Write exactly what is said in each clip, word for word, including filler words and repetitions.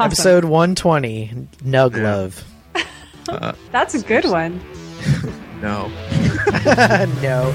Awesome. Episode one twenty, Nug Yeah. Love. Uh, That's a good one. no. No.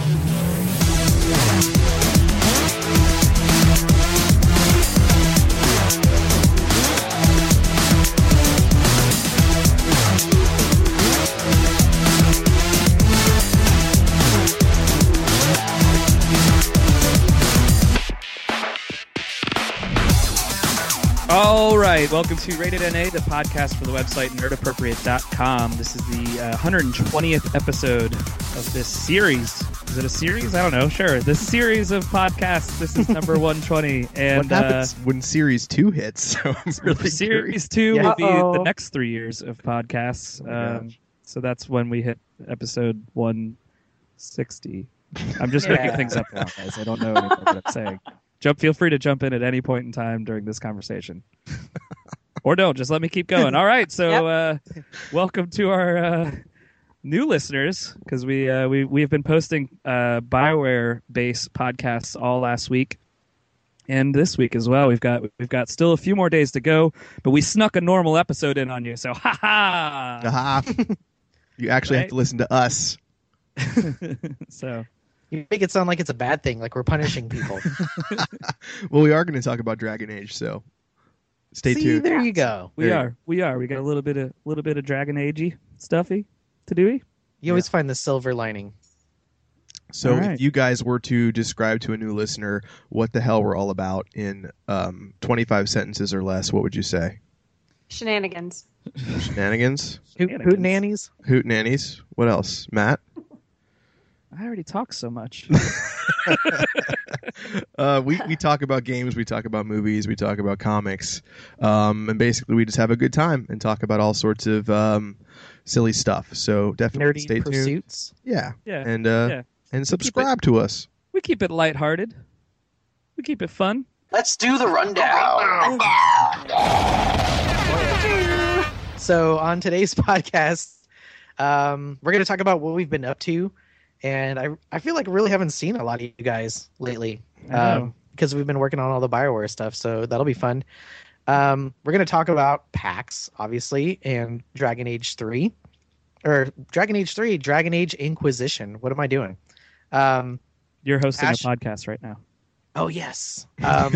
All right, welcome to Rated N A, the podcast for the website nerd appropriate dot com. This is the uh, one hundred twentieth episode of this series. Is it a series? I don't know. Sure. This series of podcasts. This is number one twenty. And What happens uh, when Series two hits? So I'm really Series curious. two Yeah. will be Uh-oh. the next three years of podcasts. Oh my um, gosh. so that's when we hit episode one sixty. I'm just making Yeah. things up now, guys. I don't know anymore what I'm saying. Jump. Feel free to jump in at any point in time during this conversation. Or don't. Just let me keep going. All right. So uh, welcome to our uh, new listeners, because we, uh, we, we have been posting uh, BioWare-based podcasts all last week. And this week as well. We've got we've got still a few more days to go, but we snuck a normal episode in on you. So ha ha. Aha. You actually Right? have to listen to us. So You make it sound like it's a bad thing, like we're punishing people. Well, we are going to talk about Dragon Age, so stay See, tuned. there you go. we There you are we are we got a little bit of little bit of Dragon Agey stuffy to do. You always find the silver lining. So All right. if you guys were to describe to a new listener what the hell we're all about in um, twenty-five sentences or less, what would you say? Shenanigans. Shenanigans? Hoot, Shenanigans. hoot nannies? Hoot nannies? What else? Matt? I already talk so much. uh, we, we talk about games, we talk about movies, we talk about comics, um, and basically we just have a good time and talk about all sorts of um, silly stuff. So definitely Nerdy stay tuned. pursuits? Yeah, Yeah. and uh, Yeah. and subscribe to us. We keep it lighthearted. We keep it fun. Let's do the rundown. So on today's podcast, um, we're going to talk about what we've been up to. And I I feel like I really haven't seen a lot of you guys lately I know. um, because we've been working on all the BioWare stuff. So that'll be fun. Um, we're going to talk about PAX, obviously, and Dragon Age three. Or Dragon Age three, Dragon Age Inquisition. What am I doing? Um, You're hosting Ash- a podcast right now. oh, yes. Um,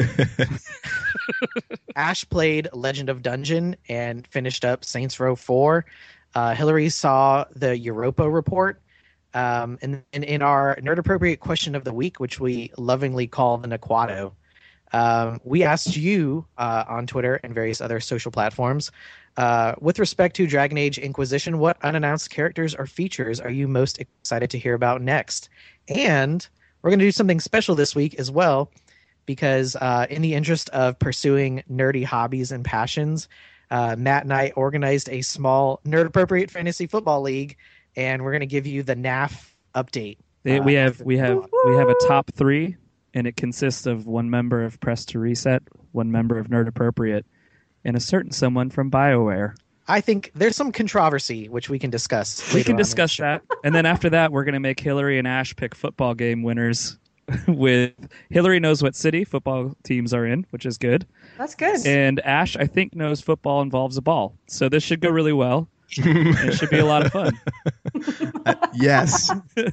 Ash played Legend of Dungeon and finished up Saints Row four. Uh, Hillary saw the Europa report. Um, and, and in our nerd appropriate question of the week, which we lovingly call the Naquato, um, we asked you uh, on Twitter and various other social platforms, uh, with respect to Dragon Age Inquisition, what unannounced characters or features are you most excited to hear about next? And we're going to do something special this week as well, because uh, in the interest of pursuing nerdy hobbies and passions, uh, Matt and I organized a small nerd appropriate fantasy football league, and we're going to give you the N A F update. They- Uh, we have we have we have a top three, and it consists of one member of Press to Reset, one member of Nerd Appropriate, and a certain someone from BioWare. I think there's some controversy which we can discuss. We later can on in the discuss show. that, and then after that, we're going to make Hillary and Ash pick football game winners. With Hillary knows what city football teams are in, which is good, That's good. and Ash I think knows football involves a ball, so this should go really well. It should be a lot of fun. Uh, yes,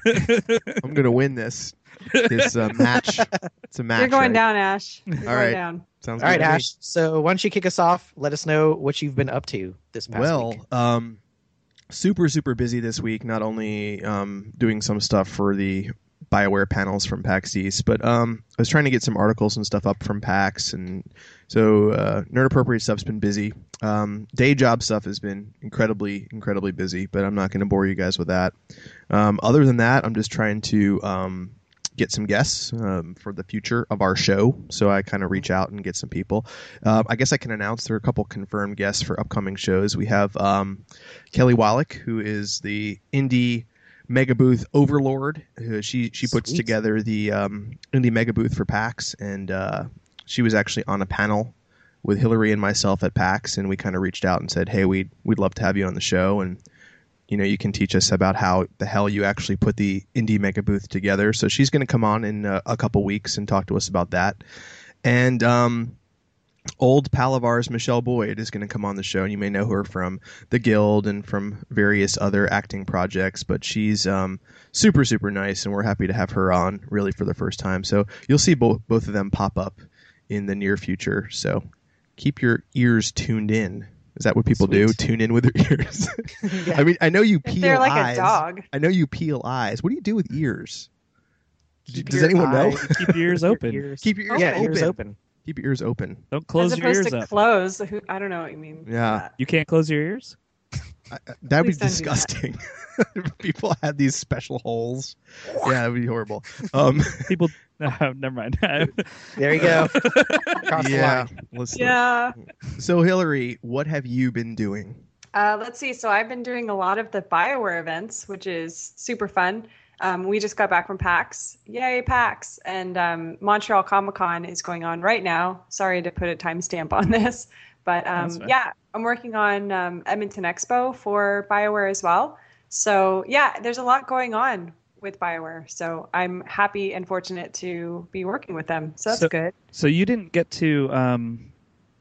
I'm gonna win this this uh, match. It's a match. You're going right? down, Ash. You're All going right. down. Sounds All right, good to me. Ash. So why don't you kick us off? Let us know what you've been up to this past Well, week. um, super super busy this week. Not only um, doing some stuff for the BioWare panels from PAX East, but um, I was trying to get some articles and stuff up from PAX, and so uh, nerd appropriate stuff's been busy. Um, day job stuff has been incredibly incredibly busy, but I'm not going to bore you guys with that. Um, other than that, I'm just trying to um, get some guests um, for the future of our show. So I kind of reach out and get some people. Uh, I guess I can announce there are a couple confirmed guests for upcoming shows. We have um, Kelly Wallach, who is the indie mega booth overlord. Uh, she she puts Sweet. together the um, indie mega booth for PAX, and uh, she was actually on a panel with Hillary and myself at PAX, and we kind of reached out and said, hey, we'd, we'd love to have you on the show, and you know, you can teach us about how the hell you actually put the indie mega booth together. So she's going to come on in uh, a couple weeks and talk to us about that. And um, old pal of ours, Michelle Boyd, is going to come on the show, and you may know her from The Guild and from various other acting projects, but she's um, super, super nice, and we're happy to have her on, really, for the first time. So you'll see both both of them pop up in the near future, so keep your ears tuned in. Is that what people Sweet. do? Tune in with their ears? I mean, I know you If peel they're like eyes. a dog. I know you peel eyes. What do you do with ears? Keep Does your anyone know? eyes- Keep your ears open. ears- Keep your ears yeah, open. ears open. Keep your ears open. Don't close As your opposed ears to up. close. Who, I don't know what you mean. by Yeah. that. You can't close your ears? I, I- that'd be Please don't do that. disgusting. People had these special holes. Yeah, that'd be horrible. Um, People. No, never mind. There you go. Cross the yeah. line. Let's Yeah. So, Hillary, what have you been doing? Uh, let's see. So I've been doing a lot of the BioWare events, which is super fun. Um, we just got back from PAX. Yay, PAX. And um, Montreal Comic Con is going on right now. Sorry to put a timestamp on this. But That's um, fine. yeah, I'm working on um, Edmonton Expo for BioWare as well. So yeah, there's a lot going on with BioWare. So I'm happy and fortunate to be working with them. So that's So- good. So you didn't get to um,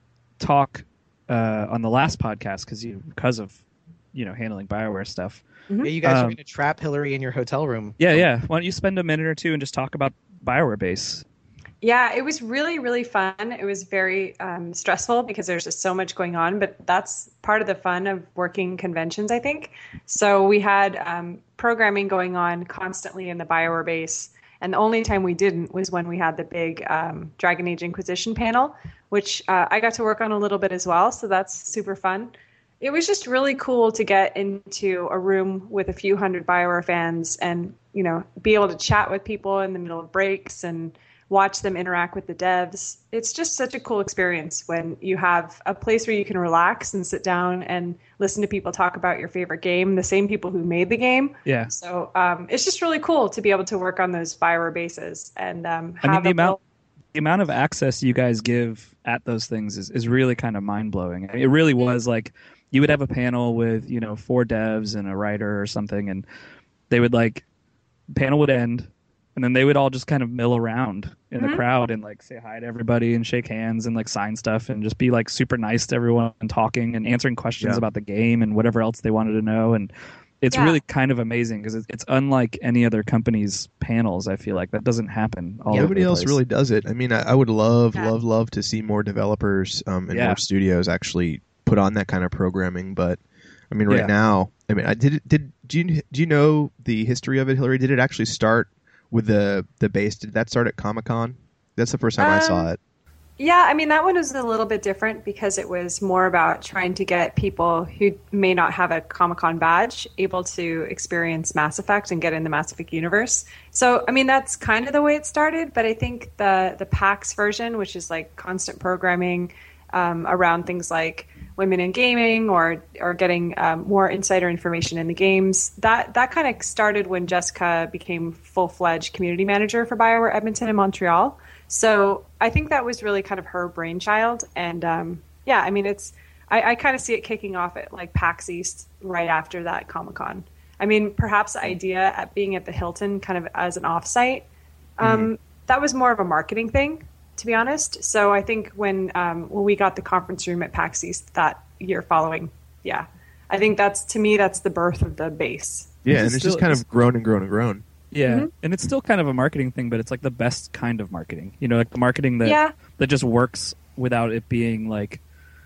talk uh, on the last podcast because you because of you know handling BioWare stuff. Yeah, you guys are Um, going to trap Hillary in your hotel room. Yeah, yeah. Why don't you spend a minute or two and just talk about BioWare Base? Yeah, it was really, really fun. It was very um, stressful because there's just so much going on, but that's part of the fun of working conventions, I think. So we had um, programming going on constantly in the BioWare base, and the only time we didn't was when we had the big um, Dragon Age Inquisition panel, which uh, I got to work on a little bit as well, so that's super fun. It was just really cool to get into a room with a few hundred BioWare fans and, you know, be able to chat with people in the middle of breaks and watch them interact with the devs. It's just such a cool experience when you have a place where you can relax and sit down and listen to people talk about your favorite game, the same people who made the game. Yeah. So um, it's just really cool to be able to work on those BioWare bases and um, I mean, have the a amount little- the amount of access you guys give at those things is, is really kind of mind blowing. I mean, it really was like you would have a panel with you know four devs and a writer or something, and they would like panel would end. And then they would all just kind of mill around in Mhm. the crowd and like say hi to everybody and shake hands and like sign stuff and just be like super nice to everyone and talking and answering questions Yeah. about the game and whatever else they wanted to know. And it's Yeah. really kind of amazing because it's, it's unlike any other company's panels. I feel like that doesn't happen. All Yeah, over nobody the else place. really does it. I mean, I, I would love, Yeah. love, love to see more developers um, and Yeah. more studios actually put on that kind of programming. But I mean, right Yeah. now, I mean, I did. Did do you do you know the history of it, Hillary? Did it actually start with the the base? Did that start at Comic Con? That's the first time I saw Um, it. Yeah, I mean, that one was a little bit different because it was more about trying to get people who may not have a Comic-Con badge able to experience Mass Effect and get in the Mass Effect universe. So, I mean, that's kind of the way it started, but I think the the PAX version, which is like constant programming um, around things like women in gaming or or getting um, more insider information in the games, that, that kind of started when Jessica became full-fledged community manager for BioWare Edmonton and Montreal. So I think that was really kind of her brainchild. And um, yeah, I mean, it's I, I kind of see it kicking off at like PAX East right after that Comic-Con. I mean, perhaps the idea at being at the Hilton kind of as an offsite, um, Mm-hmm. that was more of a marketing thing, to be honest. So I think when um, when we got the conference room at PAX East that year following, yeah, I think that's, to me, that's the birth of the base. Yeah, and It's it's just still- kind it's- of grown and grown and grown. Yeah, Mhm. and it's still kind of a marketing thing, but it's like the best kind of marketing. You know, like the marketing that Yeah. that just works without it being like,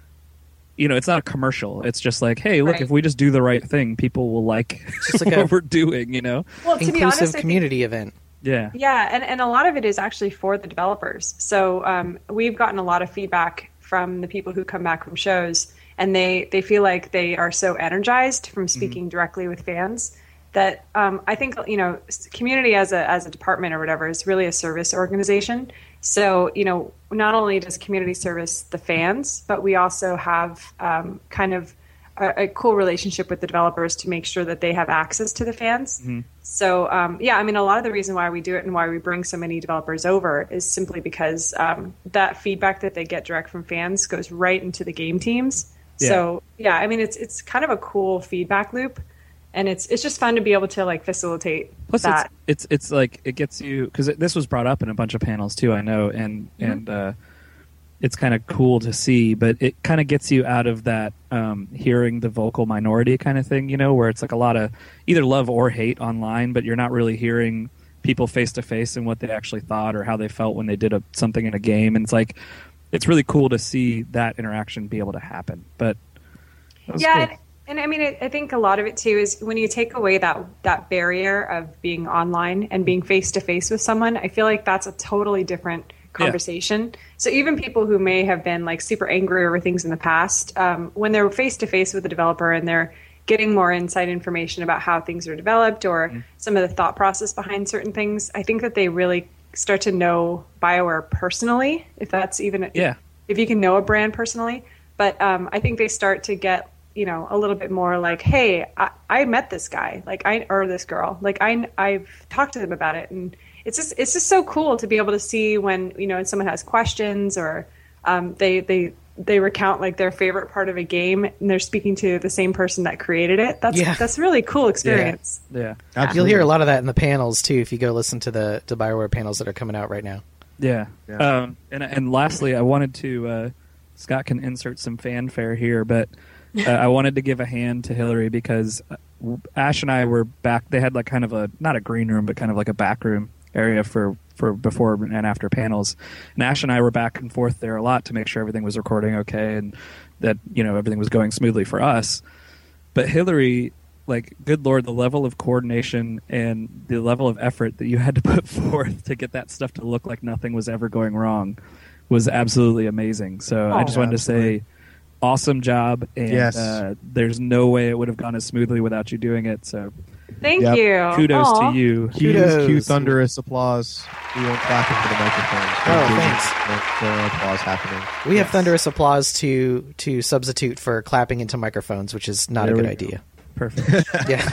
you know, it's not a commercial. It's just like, hey, look, Right. if we just do the right thing, people will like just like what a- we're doing. You know? Well, to be Inclusive honest, I think- community event. Yeah. Yeah, and, and a lot of it is actually for the developers. So um, we've gotten a lot of feedback from the people who come back from shows, and they, they feel like they are so energized from speaking directly with fans that um, I think, you know, s- community as a as a department or whatever is really a service organization. So, you know, not only does community service the fans, but we also have um, kind of a, a cool relationship with the developers to make sure that they have access to the fans. So, um, yeah, I mean, a lot of the reason why we do it and why we bring so many developers over is simply because um, that feedback that they get direct from fans goes right into the game teams. Yeah. So, yeah, I mean, it's it's kind of a cool feedback loop, and it's it's just fun to be able to like facilitate Plus, that. it's, it's it's like it gets you because this was brought up in a bunch of panels too. I know, and Mm-hmm. and uh, it's kind of cool to see, but it kind of gets you out of that um, hearing the vocal minority kind of thing, you know, where it's like a lot of either love or hate online, but you're not really hearing people face to face and what they actually thought or how they felt when they did a, something in a game. And it's like, it's really cool to see that interaction be able to happen. But yeah, cool. and, and I mean, I, I think a lot of it too is when you take away that that barrier of being online and being face to face with someone, I feel like that's a totally different conversation. Yeah. So even people who may have been like super angry over things in the past, um, when they're face to face with the developer and they're getting more inside information about how things are developed or mm. some of the thought process behind certain things, I think that they really start to know BioWare personally, if that's even yeah. if you can know a brand personally. But um, I think they start to get, you know, a little bit more like, hey, I, I met this guy, like I or this girl, like I I've talked to them about it, and it's just it's just so cool to be able to see when, you know, someone has questions or um, they they they recount like their favorite part of a game and they're speaking to the same person that created it. That's yeah. that's a really cool experience. Yeah, yeah. You'll hear a lot of that in the panels too if you go listen to the to BioWare panels that are coming out right now. Yeah, yeah. Um, and and lastly, I wanted to uh, Scott can insert some fanfare here, but uh, I wanted to give a hand to Hillary because Ash and I were back. They had like kind of a not a green room, but kind of like a back room area for, for before and after panels. And Ash and I were back and forth there a lot to make sure everything was recording okay and that, you know, everything was going smoothly for us. But Hillary, like, good Lord, the level of coordination and the level of effort that you had to put forth to get that stuff to look like nothing was ever going wrong was absolutely amazing. So oh, I just wanted absolutely. to say awesome job. And yes. uh, there's no way it would have gone as smoothly without you doing it. So Thank yep. you. Kudos Aww. to you. Kudos. Cue thunderous applause. We won't clap into the microphone. Oh, thanks. No applause happening. We yes. have thunderous applause to to substitute for clapping into microphones, which is not there a good go. idea. Perfect. yeah.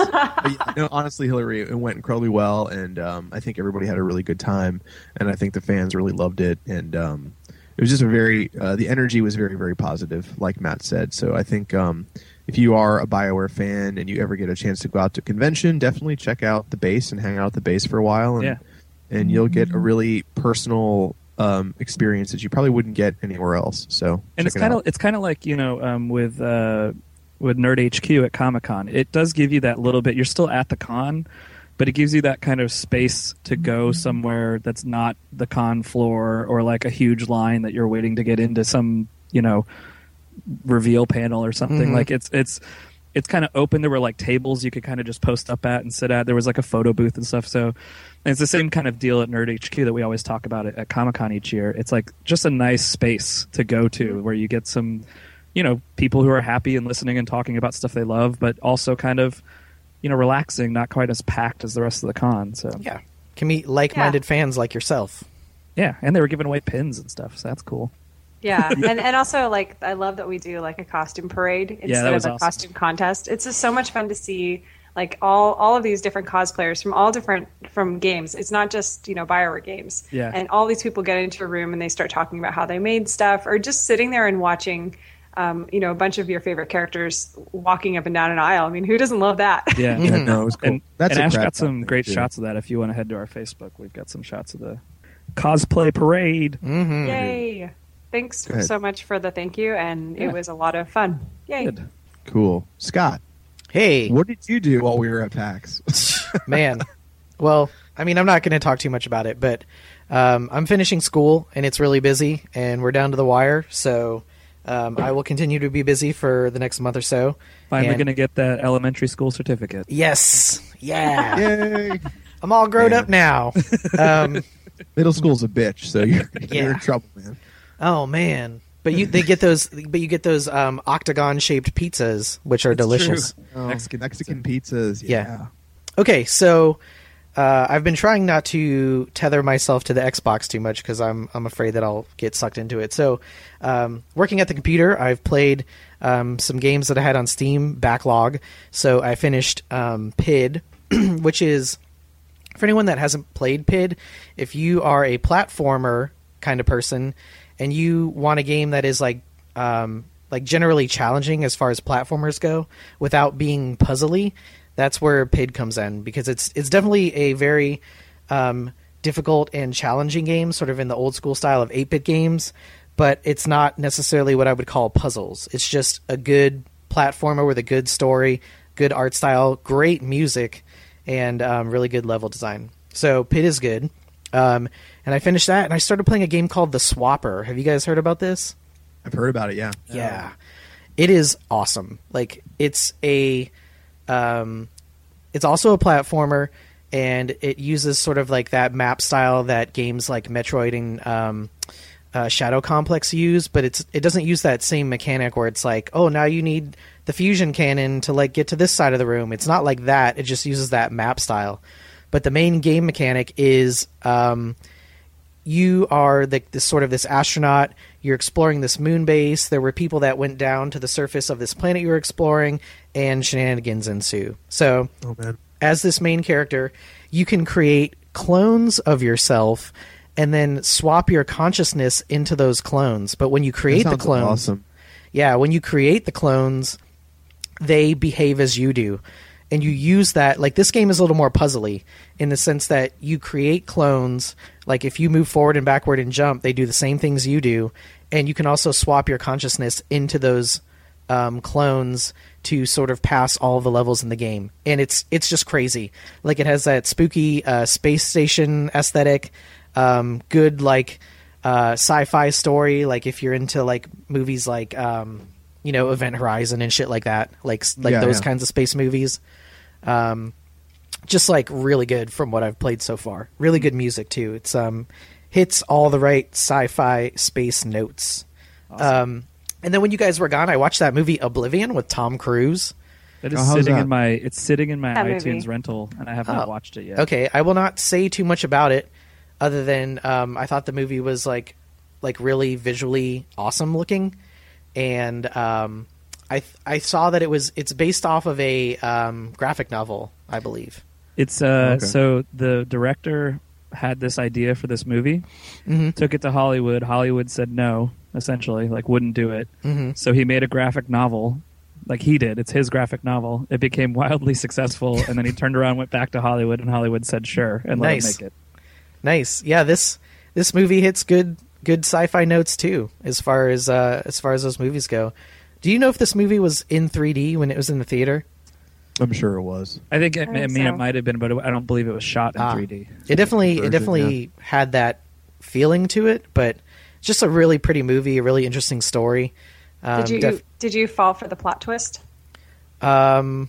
But, no, honestly, Hillary, it went incredibly well, and um, I think everybody had a really good time, and I think the fans really loved it, and um, it was just a very uh, the energy was very, very positive, like Matt said. So I think um, if you are a BioWare fan and you ever get a chance to go out to a convention, definitely check out the base and hang out at the base for a while, and yeah. and you'll get a really personal um, experience that you probably wouldn't get anywhere else. So and it's it kind of out. it's kind of like, you know, um, with uh, with Nerd H Q at Comic-Con, it does give you that little bit. You're still at the con, but it gives you that kind of space to go somewhere that's not the con floor or like a huge line that you're waiting to get into some, you know, reveal panel or something. Mm-hmm. Like it's it's it's kind of open. There were like tables you could kind of just post up at and sit at. There was like a photo booth and stuff. So and it's the same kind of deal at Nerd H Q that we always talk about it at Comic-Con each year. It's like just a nice space to go to where you get some, you know, people who are happy and listening and talking about stuff they love, but also kind of, you know, relaxing, not quite as packed as the rest of the con. So yeah, can meet like-minded yeah. fans like yourself. Yeah, and they were giving away pins and stuff, so that's cool. Yeah, and and also like I love that we do like a costume parade instead yeah, that was of a awesome. costume contest. It's just so much fun to see like all all of these different cosplayers from all different from games. It's not just, you know, BioWare games. Yeah. And all these people get into a room and they start talking about how they made stuff, or just sitting there and watching. Um, you know, a bunch of your favorite characters walking up and down an aisle. I mean, who doesn't love that? Yeah, Yeah, no, it was cool. And, That's and a Ash crap got some thing, great too. shots of that. If you want to head to our Facebook, we've got some shots of the cosplay parade. Mm-hmm. Yay! Thanks Go ahead. so much for the thank you, and Yeah. it was a lot of fun. Yay! Good. Cool. Scott, Hey, what did you do while we were at PAX? man. Well, I mean, I'm not going to talk too much about it, but um, I'm finishing school, and it's really busy, and we're down to the wire, so um, I will continue to be busy for the next month or so. Finally And- going to get that elementary school certificate. Yes. Yeah. Yay! I'm all grown Yeah. up now. Um, Middle school's a bitch, so you're, you're Yeah. in trouble, man. oh, man. But you they get those but you get those um, octagon shaped pizzas, which are delicious. Oh, Mexican Mexican, pizzas. Yeah. Yeah. Okay, so uh, I've been trying not to tether myself to the Xbox too much because I'm I'm afraid that I'll get sucked into it. So, um, working at the computer, I've played um, some games that I had on Steam backlog. So I finished um, P I D, which is, for anyone that hasn't played P I D, if you are a platformer kind of person and you want a game that is like um, like generally challenging as far as platformers go without being puzzly, that's where P I D comes in, because it's it's definitely a very um, difficult and challenging game, sort of in the old school style of eight-bit games. but it's not necessarily what I would call puzzles. It's just a good platformer with a good story, good art style, great music, and um, really good level design. So Pit is good. Um, and I finished that, and I started playing a game called The Swapper. Have you guys heard about this? I've heard about it, yeah. Yeah. It is awesome. Like, it's a... Um, it's also a platformer, and it uses sort of like that map style that games like Metroid and um, uh, Shadow Complex use, but it's it doesn't use that same mechanic where it's like, oh, now you need the fusion cannon to like get to this side of the room. It's not like that. It just uses that map style. But the main game mechanic is um, you are the, this sort of this astronaut. You're exploring this moon base. There were people that went down to the surface of this planet you were exploring, and shenanigans ensue. So, oh, man. As this main character, you can create clones of yourself and then swap your consciousness into those clones. But when you create the clones, awesome. yeah, when you create the clones, they behave as you do. And you use that, like this game is a little more puzzly in the sense that you create clones, like if you move forward and backward and jump, they do the same things you do. And you can also swap your consciousness into those um, clones to sort of pass all the levels in the game. And it's it's just crazy. Like it has that spooky uh, space station aesthetic, um, good like uh, sci-fi story, like if you're into like movies like um, you know, Event Horizon and shit like that, like like yeah, those yeah. kinds of space movies. Um, just like really good from what I've played so far. Really good music too. It's um hits all the right sci-fi space notes. Awesome. Um, and then when you guys were gone, I watched that movie Oblivion with Tom Cruise. That is Oh, how's sitting that? in my it's sitting in my That iTunes movie. rental, and I have Oh. not watched it yet. Okay, I will not say too much about it, other than um, I thought the movie was like like really visually awesome looking, and um, I I saw that it was it's based off of a um, graphic novel, I believe. It's uh Okay. so the director had this idea for this movie, Mm-hmm. took it to Hollywood. Hollywood said no, essentially, like wouldn't do it. Mm-hmm. So he made a graphic novel, like he did. It's his graphic novel. It became wildly successful, and then he turned around, went back to Hollywood, and Hollywood said sure and let Nice. him make it. Nice, yeah. This this movie hits good good sci-fi notes too, as far as uh, as far as those movies go. Do you know if this movie was in three D when it was in the theater? I'm sure it was. I think it, I I, think mean so. it might have been, but it, I don't believe it was shot in Ah. three D. It definitely Version, it definitely had that feeling to it, but just a really pretty movie, a really interesting story. Um, Did you def- did you fall for the plot twist? um,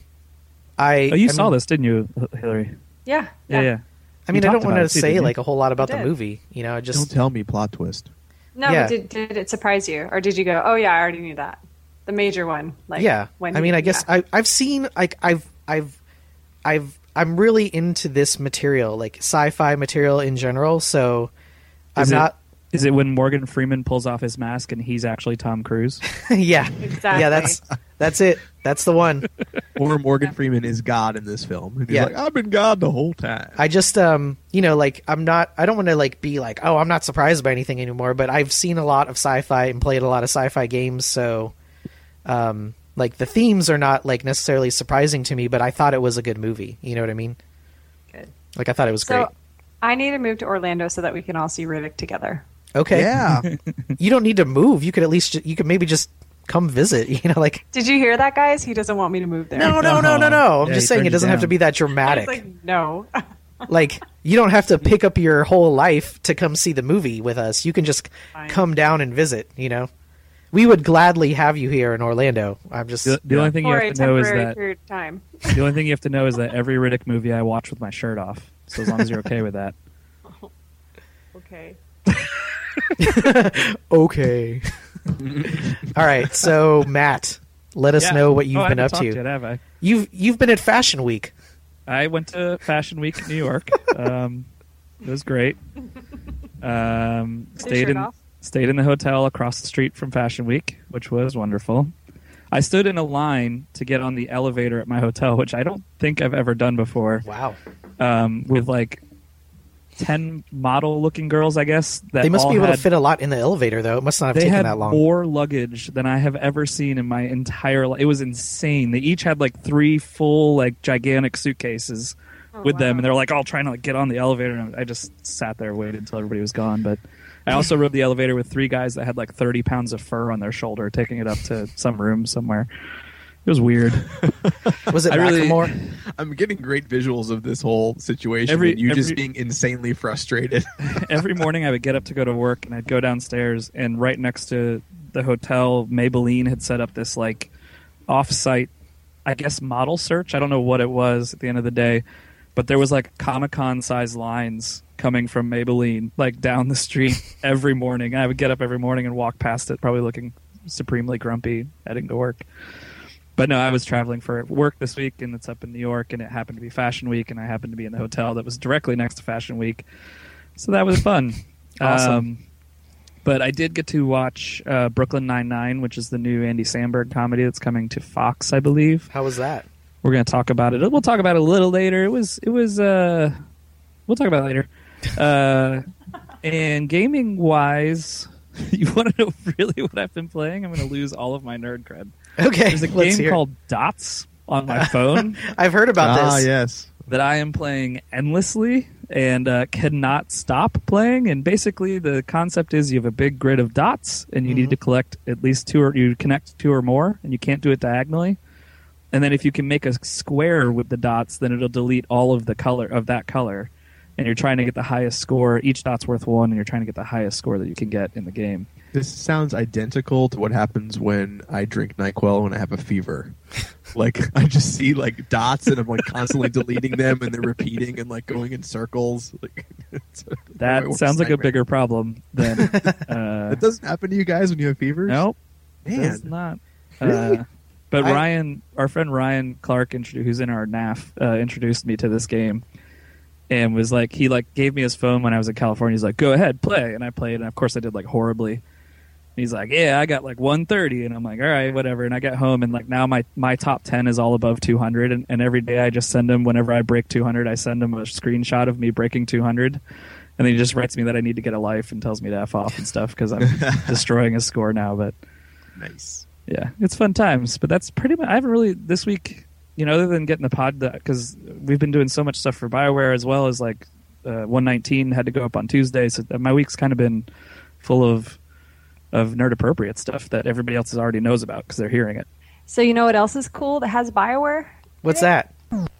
I Oh, you I saw mean, this, didn't you, Hillary? Yeah. Yeah, yeah. I mean, You I don't talked want about to it too, say didn't you? like a whole lot about You the did. movie. You know, Don't just tell me plot twist. No, Yeah. but did, did it surprise you, or did you go, "Oh yeah, I already knew that"? The major one, like yeah. When I mean, he- I guess yeah. I I've seen like I've I've I've I'm really into this material, like sci-fi material in general. So Is I'm it- not. Is it when Morgan Freeman pulls off his mask and he's actually Tom Cruise? yeah, Exactly. yeah. That's that's it. That's the one. Or Morgan Freeman is God in this film. And he's Yeah. like, I've been God the whole time. I just um you know like I'm not I don't want to like be like, oh, I'm not surprised by anything anymore, but I've seen a lot of sci-fi and played a lot of sci-fi games, so um like the themes are not like necessarily surprising to me, but I thought it was a good movie. You know what I mean? Good. Like I thought it was So great. I need to move to Orlando so that we can all see Riddick together. Okay. Yeah. You don't need to move. You could at least ju- you could maybe just come visit, you know, like Did you hear that, guys? He doesn't want me to move there. no, no, no, no, no. I'm Yeah, just he saying turned it you doesn't have to down. be that I dramatic. was like, no. Like you don't have to pick up your whole life to come see the movie with us. You can just Fine. come down and visit, you know. We would gladly have you here in Orlando. I'm just The, the only thing you For a have to know is temporary that period of time. the only thing you have to know is that every Riddick movie I watch with my shirt off. So as long as you're okay with that. Okay. okay. All right, so Matt, let us Yeah. know what you've Oh, I been haven't up talked to. Yet, have I? You've you've been at Fashion Week. I went to Fashion Week in New York. Um, it was great. Um, stayed shirt in off? stayed in the hotel across the street from Fashion Week, which was wonderful. I stood in a line to get on the elevator at my hotel, which I don't think I've ever done before. Wow. Um, with like ten model-looking girls, I guess. That They must all be able had, to fit a lot in the elevator, though. It must not have They taken had that long. more luggage than I have ever seen in my entire life. It was insane. They each had like three full, like gigantic suitcases Oh, with them, wow. and they're like all trying to like get on the elevator. And I just sat there, waited until everybody was gone. But I also rode the elevator with three guys that had like thirty pounds of fur on their shoulder, taking it up to some room somewhere. It was weird. Was it I really- Macklemore? I'm getting great visuals of this whole situation. Every- and you every- just being insanely frustrated. Every morning I would get up to go to work, and I'd go downstairs, and right next to the hotel, Maybelline had set up this like off-site, I guess, model search. I don't know what it was at the end of the day, but there was like Comic-Con size lines coming from Maybelline like down the street every morning. I would get up every morning and walk past it, probably looking supremely grumpy, heading to work. But no, I was traveling for work this week, and it's up in New York, and it happened to be Fashion Week, and I happened to be in the hotel that was directly next to Fashion Week. So that was fun. Awesome. Um, but I did get to watch uh, Brooklyn Nine-Nine, which is the new Andy Samberg comedy that's coming to Fox, I believe. How was that? We're going to talk about it. We'll talk about it a little later. It was, it was, uh, we'll talk about it later. Uh, and gaming-wise, you want to know really what I've been playing? I'm going to lose all of my nerd cred. Okay, There's a let's game hear. called Dots on my phone I've heard about ah, this. yes. that I am playing endlessly and uh, cannot stop playing. And basically, the concept is you have a big grid of dots, and you Mhm. need to collect at least two, or you connect two or more, and you can't do it diagonally. And then if you can make a square with the dots, then it'll delete all of the color of that color. And you're trying to get the highest score. Each dot's worth one, and you're trying to get the highest score that you can get in the game. This sounds identical to what happens when I drink NyQuil when I have a fever. Like, I just see, like, dots, and I'm, like, constantly deleting them, and they're repeating and, like, going in circles. Like, it's That my worst sounds like a nightmare. bigger problem than... Uh, That doesn't happen to you guys when you have fevers? nope. Man. Does not. Really? Uh, but I- Ryan, our friend Ryan Clark, introdu- who's in our N A F, uh, introduced me to this game, and was like, he like gave me his phone when I was in California. He's like, "Go ahead, play," and I played, and of course I did like horribly. And he's like, "Yeah, I got like one thirty," and I'm like, "All right, whatever." And I get home, and like now my my top ten is all above two hundred, and, and every day I just send him whenever I break two hundred, I send him a screenshot of me breaking two hundred. And then he just writes me that I need to get a life and tells me to F off and stuff because I'm destroying his score now. But Nice. yeah, it's fun times. But that's pretty much. I haven't really this week, you know, other than getting the pod because we've been doing so much stuff for BioWare as well as like uh, one nineteen had to go up on Tuesday, so my week's kind of been full of of nerd appropriate stuff that everybody else already knows about because they're hearing it. So you know what else is cool that has BioWare? What's that?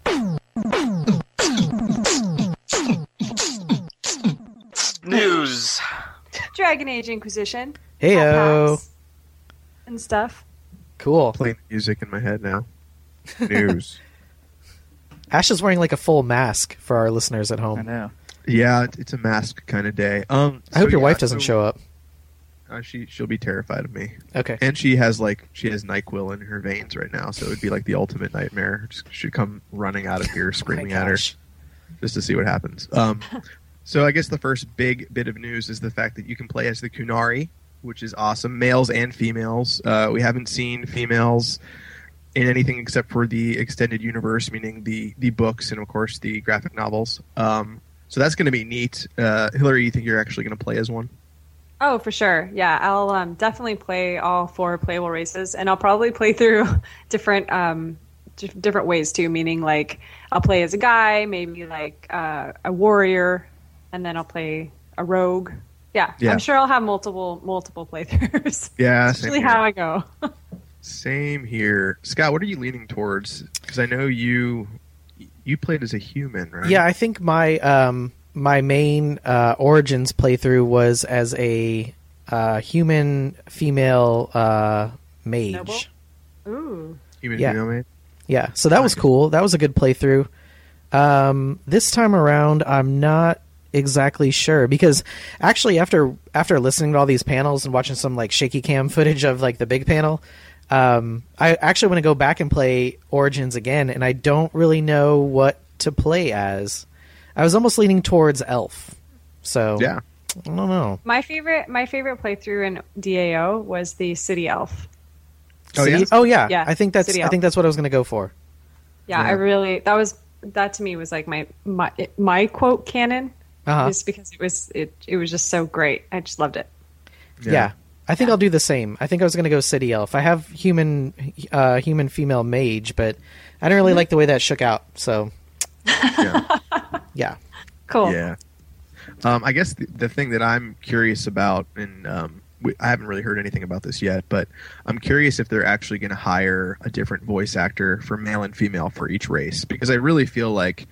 News. Dragon Age Inquisition. Heyo. PAX and stuff. Cool. Playing music in my head now. News. Ash is wearing like a full mask for our listeners at I home. know. Yeah, it- it's a mask kind of day. Um, I hope so your yeah, wife doesn't so, show up. Uh, she she'll be terrified of me, Okay. and she has like she has NyQuil in her veins right now, so it'd be like the ultimate nightmare. Just, she'd come running out of here screaming Oh my at her gosh. just to see what happens. Um, so I guess the first big bit of news is the fact that you can play as the Kunari, which is awesome, males and females. Uh, we haven't seen females in anything except for the extended universe, meaning the the books and of course the graphic novels. Um, so that's going to be neat. Uh, Hillary, you think you're actually going to play as one? Oh, for sure. Yeah, I'll um, definitely play all four playable races, and I'll probably play through different um, d- different ways too. Meaning, like I'll play as a guy, maybe like uh, a warrior, and then I'll play a rogue. Yeah, Yeah. I'm sure I'll have multiple multiple playthroughs. Yeah, That's same usually here. how I go. Same here. Scott, what are you leaning towards? Because I know you you played as a human, right? Yeah, I think my um, my main uh, Origins playthrough was as a uh, human female uh, mage. Noble? Ooh, Human Yeah. female maid? Yeah, so that was Nice. cool. That was a good playthrough. Um, this time around, I'm not exactly sure because actually, after after listening to all these panels and watching some like shaky cam footage of like the big panel, um, I actually want to go back and play Origins again, and I don't really know what to play as. I was almost leaning towards Elf, so Yeah. I don't know. my favorite my favorite playthrough in D A O was the City Elf. Oh, City- yeah? oh yeah, Yeah, I think that's City I Elf. think that's what I was going to go for. Yeah, Yeah. I really that was that to me was like my my my quote canon, Uh-huh. just because it was it it was just so great. I just loved it. Yeah. I think I'll do the same. I think I was going to go City Elf. I have human uh, human female mage, but I didn't really like the way that shook out. So Yeah. yeah. Cool. Yeah. Um, I guess the, the thing that I'm curious about, and um, we, I haven't really heard anything about this yet, but I'm curious if they're actually going to hire a different voice actor for male and female for each race, because I really feel like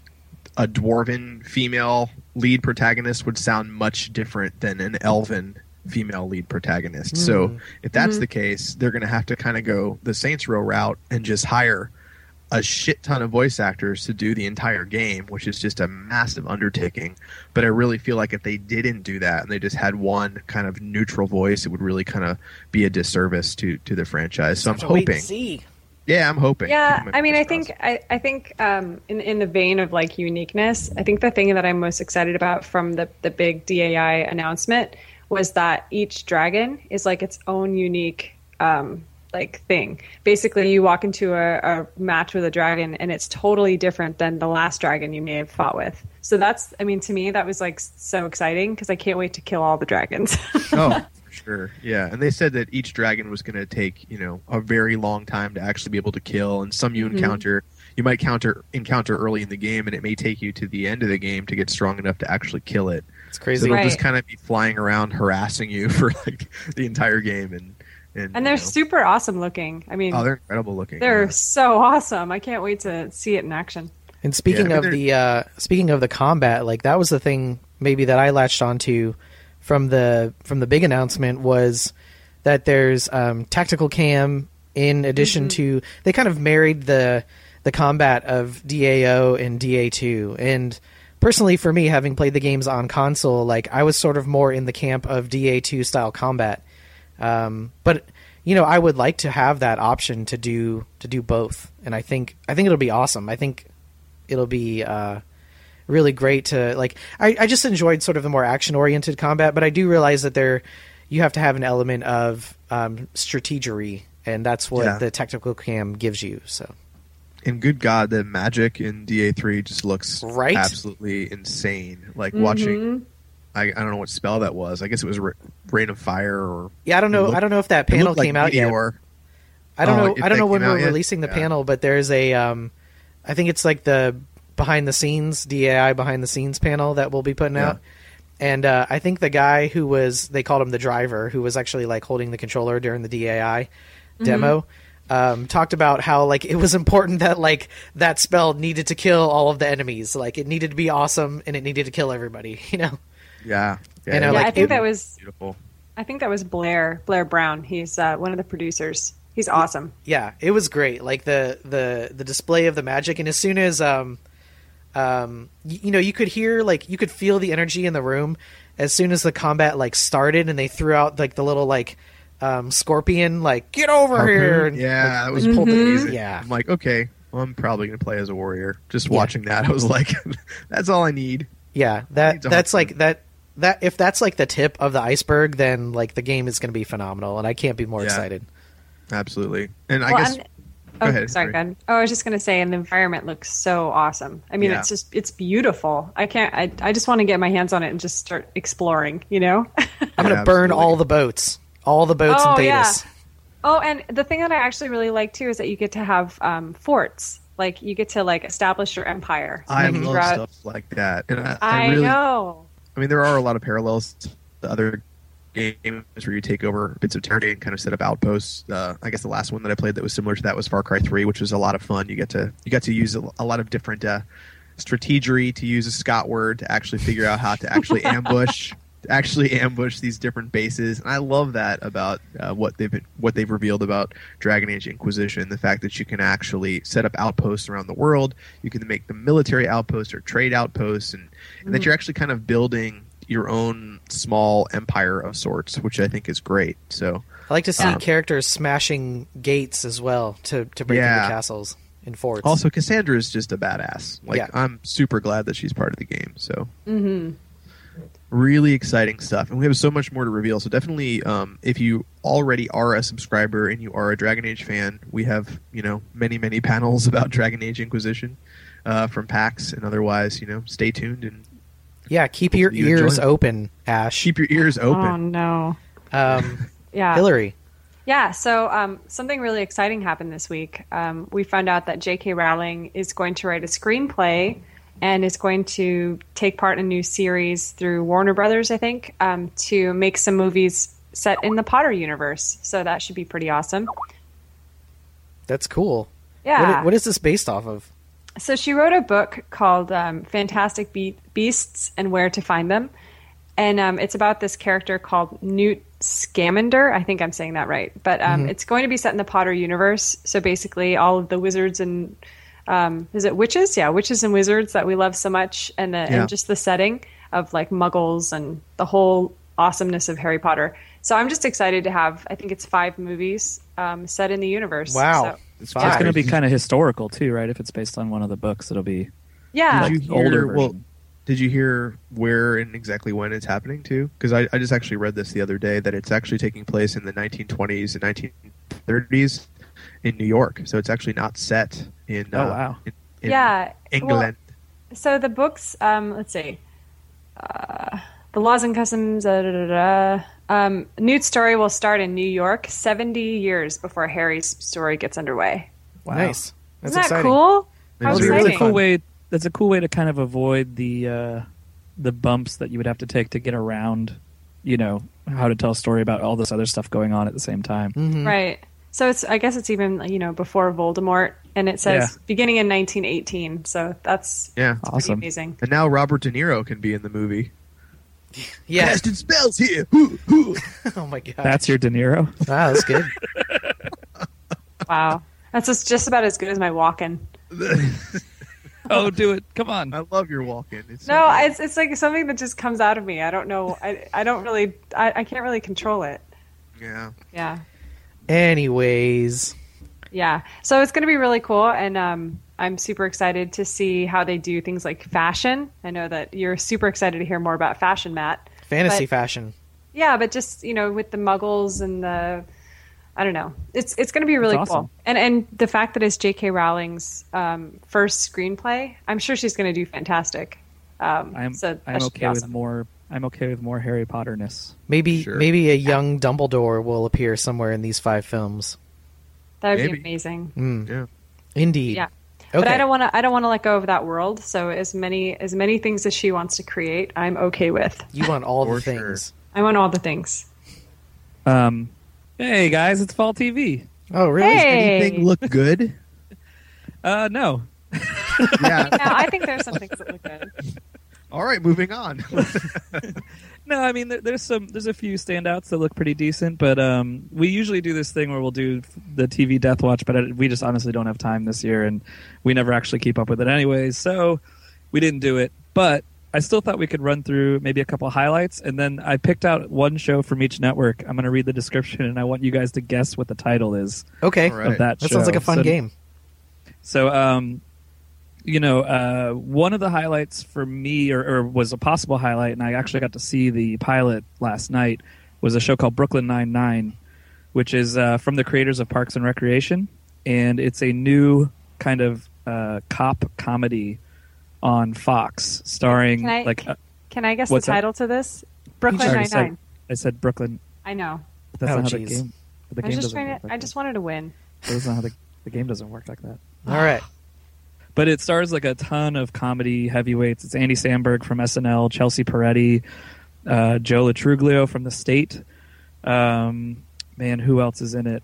a dwarven female lead protagonist would sound much different than an elven female lead protagonist. Mm. So if that's mm-hmm. the case, they're going to have to kind of go the Saints Row route and just hire a shit ton of voice actors to do the entire game, which is just a massive undertaking. But I really feel like if they didn't do that and they just had one kind of neutral voice, it would really kind of be a disservice to, to the franchise. So I'm hoping. See. Yeah, I'm hoping. Yeah, I mean, I think I, I think um, in in the vein of like uniqueness, I think the thing that I'm most excited about from the the big D A I announcement was that each dragon is like its own unique um, like thing. Basically, you walk into a, a match with a dragon, and it's totally different than the last dragon you may have fought with. So that's, I mean, to me, that was like so exciting because I can't wait to kill all the dragons. Oh. Sure. Yeah, and they said that each dragon was going to take, you know, a very long time to actually be able to kill, and some you encounter, mm-hmm. you might counter encounter early in the game, and it may take you to the end of the game to get strong enough to actually kill it. It's crazy. So it'll right. just kind of be flying around harassing you for like the entire game, and and, and they're you know. super awesome looking. I mean, oh, they're incredible looking. They're yeah. so awesome. I can't wait to see it in action. And speaking yeah, of the uh, speaking of the combat, like that was the thing maybe that I latched onto from the from the big announcement was that there's um, tactical cam in addition mm-hmm. to they kind of married the the combat of D A O and D A two. And personally, for me, having played the games on console, like I was sort of more in the camp of D A two style combat. Um, but you know, I would like to have that option to do to do both, and I think I think it'll be awesome. I think it'll be uh, really great to like. I, I just enjoyed sort of the more action oriented combat, but I do realize that there you have to have an element of um, strategery, and that's what yeah. the tactical cam gives you. So, and good God, the magic in D A three just looks right? absolutely insane. Like mm-hmm. watching. I, I don't know what spell that was. I guess it was Ra- Rain of Fire, or yeah, I don't know. Looked, I don't know if that panel came like out yet. I don't oh, know. I don't know when we're yet? releasing the yeah. panel, but there's a. Um, I think it's like the behind the scenes D A I behind the scenes panel that we'll be putting yeah. out. And uh, I think the guy who was, they called him the driver, who was actually like holding the controller during the D A I mm-hmm. demo, um, talked about how like it was important that like that spell needed to kill all of the enemies. Like it needed to be awesome and it needed to kill everybody, you know? Yeah. Yeah, you know, yeah like, I think it, that was beautiful. I think that was Blair, Blair Brown. He's uh, one of the producers. He's awesome. Yeah, it was great. Like the, the, the display of the magic. And as soon as, um, Um, you, you know, you could hear, like, you could feel the energy in the room as soon as the combat, like, started and they threw out, like, the little, like, um, scorpion, like, get over Harpoon? here. And, yeah, like, that was pulled mm-hmm. the, amazing. yeah. I'm like, okay, well, I'm probably going to play as a warrior. Just Yeah. watching that, I was like, that's all I need. Yeah, that that's like, that, that, if that's, like, the tip of the iceberg, then, like, the game is going to be phenomenal, and I can't be more Yeah. excited. Absolutely. And I Well, guess... I'm- Go oh, ahead, sorry, sorry. go ahead. Oh, I was just going to say, and the environment looks so awesome. I mean, Yeah. it's just, it's beautiful. I can't, I, I just want to get my hands on it and just start exploring, you know? I'm going to Yeah, burn absolutely. all the boats. All the boats Oh, in yeah. Thetis. Oh, and the thing that I actually really like too is that you get to have um, forts. Like you get to like establish your empire. I like, love throughout- stuff like that. And I, I, I really, know. I mean, there are a lot of parallels to other games where you take over bits of territory and kind of set up outposts. Uh, I guess the last one that I played that was similar to that was Far Cry three, which was a lot of fun. You get to you got to use a, a lot of different uh, strategery, to use a Scott word, to actually figure out how to actually ambush, to actually ambush these different bases. And I love that about uh, what they've what they've revealed about Dragon Age Inquisition. The fact that you can actually set up outposts around the world. You can make them military outposts or trade outposts, and, and Mm-hmm. that you're actually kind of building your own small empire of sorts, which I think is great. So I like to see Um, characters smashing gates as well to, to break Yeah. into castles and forts. also, Cassandra is just a badass. Like Yeah. I'm super glad that she's part of the game. So Mm-hmm. really exciting stuff, and we have so much more to reveal. So definitely, um, if you already are a subscriber and you are a Dragon Age fan, we have you know many many panels about Dragon Age Inquisition uh, from PAX and otherwise. You know, stay tuned and yeah, keep your You ears enjoy. open, Ash. keep your ears Oh open. no. Um, Yeah. Hillary. Yeah, so um, something really exciting happened this week. Um, we found out that J K. Rowling is going to write a screenplay and is going to take part in a new series through Warner Brothers, I think, um, to make some movies set in the Potter universe. So that should be pretty awesome. That's cool. Yeah. What, what is this based off of? So she wrote a book called um, Fantastic Be- Beasts and Where to Find Them. And um, it's about this character called Newt Scamander. I think I'm saying that right. But um, mm-hmm. it's going to be set in the Potter universe. So basically all of the wizards and, um, is it witches? Yeah, witches and wizards that we love so much. And, the, yeah. and just the setting of like muggles and the whole awesomeness of Harry Potter. So I'm just excited to have, I think it's five movies um, set in the universe. Wow. So, it's going to be kind of historical too, right? If it's based on one of the books, it'll be yeah. Did you hear, older well, version. Did you hear where and exactly when it's happening too? Because I, I just actually read this the other day that it's actually taking place in the nineteen twenties and nineteen thirties in New York. So it's actually not set in, oh, uh, wow. in, in yeah. England. Well, so the books, um, let's see, uh, The Laws and Customs, da, da, da, da. Um, Newt's story will start in New York seventy years before Harry's story gets underway. Wow. Nice. That's Isn't that exciting. cool? That's How really That's a exciting. cool way. That's a cool way to kind of avoid the uh, the bumps that you would have to take to get around, you know, how to tell a story about all this other stuff going on at the same time. Mm-hmm. Right. So it's, I guess it's even, you know, before Voldemort, and it says Yeah. beginning in nineteen eighteen. So that's Yeah. pretty Awesome. amazing. And now Robert De Niro can be in the movie. Yeah. Casting spells here. Hoo, hoo. Oh my god. That's your De Niro. Wow, that's good. Wow. That's just, just about as good as my walk-in. Oh, do it! Come on. I love your walk-in. It's so No, good. it's it's like something that just comes out of me. I don't know. I I don't really. I, I can't really control it. yeah. Yeah. Anyways, Yeah. So it's going to be really cool, and um, I'm super excited to see how they do things like fashion. I know that you're super excited to hear more about fashion, Matt. fantasy But- fashion. Yeah, but just, you know, with the Muggles and the, I don't know, it's it's going to be really That's cool. awesome. And and the fact that it's J K. Rowling's um, first screenplay, I'm sure she's going to do fantastic. Um, I'm so that I'm should be okay with awesome. more. I'm okay with more Harry Potterness. Maybe Sure. maybe a young Dumbledore will appear somewhere in these five films. That would Maybe. be amazing. Mm. Yeah. Indeed. Yeah. Okay. But I don't want to. I don't want to let go of that world. So as many as many things as she wants to create, I'm okay with. You want all the For sure. things. I want all the things. Um, hey guys, it's fall T V. Oh, really? Hey! Anything look good? Uh, no. Yeah. Now I think there's some things that look good. All right, moving on. No, I mean there, there's some there's a few standouts that look pretty decent, but um, we usually do this thing where we'll do the T V Death Watch, but I, we just honestly don't have time this year, and we never actually keep up with it anyways, so we didn't do it. But I still thought we could run through maybe a couple of highlights, and then I picked out one show from each network. I'm going to read the description, and I want you guys to guess what the title is Okay. All right. of that. That show. sounds like a fun So- game. So, um, you know, uh, one of the highlights for me, or, or was a possible highlight, and I actually got to see the pilot last night, was a show called Brooklyn Nine-Nine, which is uh, from the creators of Parks and Recreation, and it's a new kind of uh, cop comedy on Fox, starring Can I- like uh, Can I guess What's the that? title to this? I Brooklyn already Nine said- Nine. I said Brooklyn. I know. But that's Oh, not how the jeez. game. The I game was just doesn't trying work to. like I just that. wanted to win. That's not how the, the game doesn't work like that. All right. But it stars like a ton of comedy heavyweights. It's Andy Samberg from S N L, Chelsea Peretti, uh, Joe Latruglio from The State. Um, man, who else is in it?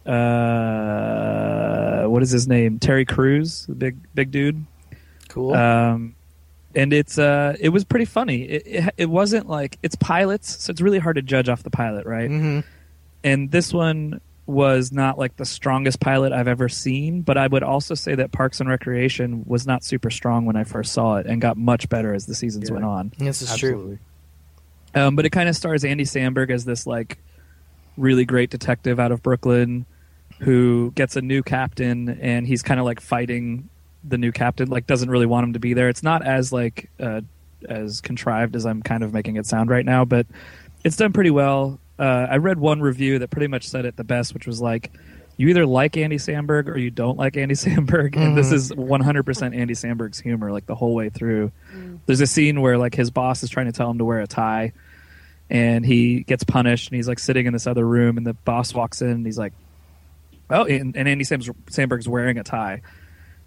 Uh, what is his name? Terry Crews, the big big dude. Cool. Um, and it's uh, it was pretty funny. It, it it wasn't like it's pilots, so it's really hard to judge off the pilot, right? hmm And this one was not like the strongest pilot I've ever seen, but I would also say that Parks and Recreation was not super strong when I first saw it and got much better as the seasons Yeah. went on. This is true. Um, but it kind of stars Andy Samberg as this like really great detective out of Brooklyn who gets a new captain, and he's kind of like fighting the new captain, like doesn't really want him to be there. It's not as like uh, as contrived as I'm kind of making it sound right now, but it's done pretty well. Uh, I read one review that pretty much said it the best, which was like, you either like Andy Samberg or you don't like Andy Samberg, and this Mhm. is one hundred percent Andy Samberg's humor, like the whole way through. There's a scene where like his boss is trying to tell him to wear a tie, and he gets punished, and he's like sitting in this other room, and the boss walks in, and he's like, "Oh," and, and Andy Samberg's, Samberg's wearing a tie,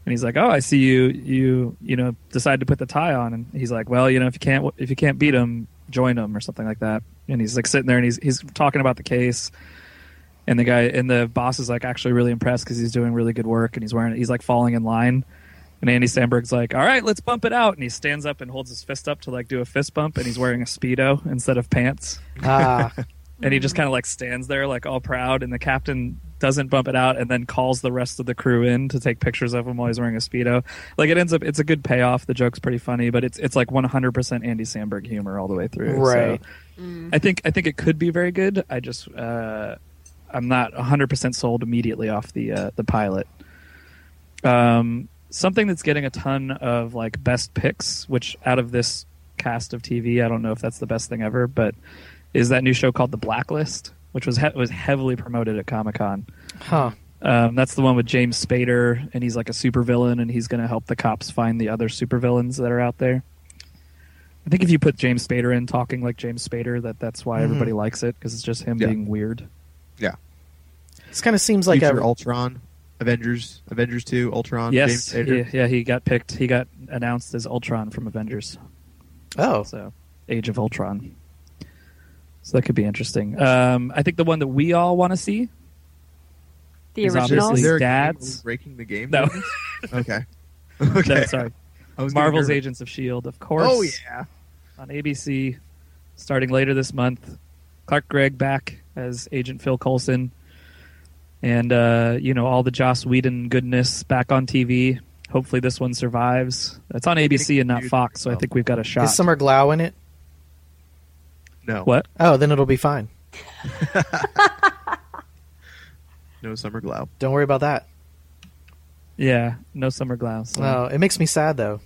And he's like, "Oh, I see you. You you know decide to put the tie on." And he's like, "Well, you know, if you can't if you can't beat him, join him or something like that." And he's like sitting there and he's he's talking about the case. And the guy and the boss is like actually really impressed because he's doing really good work and he's wearing he's like falling in line. And Andy Samberg's like, "All right, let's bump it out." And he stands up and holds his fist up to like do a fist bump. And he's wearing a Speedo instead of pants. Ah, And he just kind of like stands there like all proud. And the captain doesn't bump it out and then calls the rest of the crew in to take pictures of him while he's wearing a Speedo. Like it ends up, it's a good payoff. The joke's pretty funny, but it's it's like one hundred percent Andy Samberg humor all the way through. Right. So I think I think it could be very good. I just uh, I'm not one hundred percent sold immediately off the uh, the pilot. Um, something that's getting a ton of like best picks, which out of this cast of T V, I don't know if that's the best thing ever, but is that new show called The Blacklist, which was he- was heavily promoted at Comic-Con. huh. Um, that's the one with James Spader, and he's like a supervillain, and he's going to help the cops find the other supervillains that are out there. I think if you put James Spader in talking like James Spader, that that's why Mhm. everybody likes it, because it's just him Yeah. being weird. Yeah. This kind of seems like Future a Ultron, Avengers, Avengers two, Ultron. Yes, James Spader. yeah, yeah, he got picked. He got announced as Ultron from Avengers. oh So, Age of Ultron. So that could be interesting. Um, I think the one that we all want to see. The Is originals. obviously- Is there a Dads? game breaking the game? No. Okay. Okay. No, sorry. I was getting Marvel's nervous. Agents of S H I E L D, of course. Oh yeah. On A B C, starting later this month. Clark Gregg back as Agent Phil Coulson. And, uh, you know, all the Joss Whedon goodness back on T V. Hopefully this one survives. It's on A B C and not Fox, so I think we've got a shot. is Summer Glau in it? No. What? Oh, then it'll be fine. No Summer Glau. Don't worry about that. Yeah, no Summer Glau. so- No, it makes me sad though.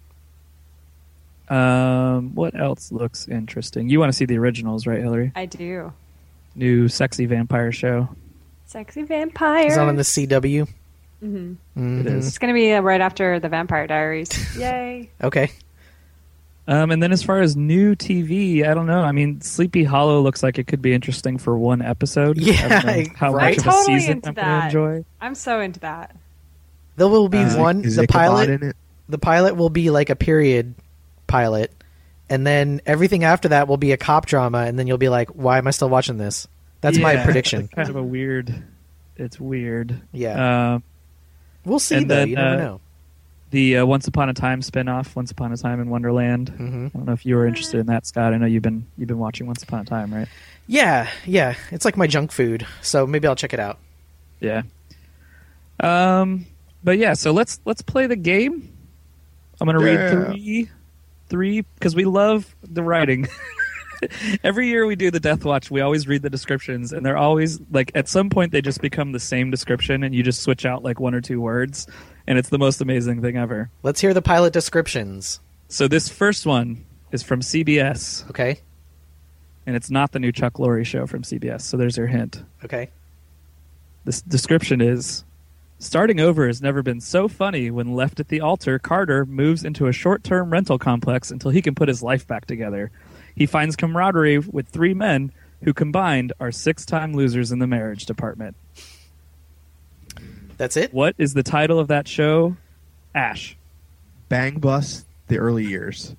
Um, what else looks interesting? You want to see the originals, right, Hillary? I do. New sexy vampire show. Sexy vampire. It's on in the C W. hmm Mhm. It is. It's going to be uh, right after the Vampire Diaries. Yay. Okay. Um, and then as far as new T V, I don't know. I mean, Sleepy Hollow looks like it could be interesting for one episode. Yeah, I don't know how right? much I'm of a totally season into I'm going to that. enjoy. I'm so into that. There will be Uh, one. Is the Ichabod pilot. in it? The pilot will be like a period pilot, and then everything after that will be a cop drama, and then you'll be like, "Why am I still watching this?" That's my Yeah, prediction. It's kind of a weird. It's weird. Yeah. Um, We'll see and though. then, You never uh, know. the uh, Once Upon a Time spinoff, Once Upon a Time in Wonderland. hmm I don't know if you were interested in that, Scott. I know you've been you've been watching Once Upon a Time, right? Yeah, yeah. It's like my junk food, so maybe I'll check it out. Yeah. Um. But yeah, so let's let's play the game. I'm gonna Yeah. read three, three because we love the writing. Every year we do the Death Watch, we always read the descriptions, and they're always like at some point they just become the same description, and you just switch out like one or two words, and it's the most amazing thing ever. Let's hear the pilot descriptions. So this first one is from C B S, Okay. and it's not the new Chuck Lorre show from C B S. So there's your hint. Okay. This description is: starting over has never been so funny. When left at the altar, Carter moves into a short-term rental complex until he can put his life back together. He finds camaraderie with three men who combined are six-time losers in the marriage department. That's it. What is the title of that show? Ash. Bang Bus, the early years.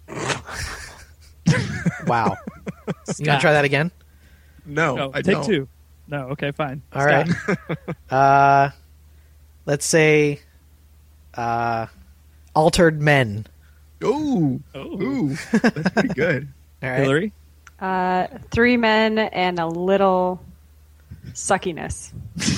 Wow. You gonna try that again? No, No, I take don't. two. No, okay, fine. All right. uh, let's say, uh, altered men. Ooh, Oh. ooh, that's pretty good. All right. Hillary? Uh, three men and a little suckiness.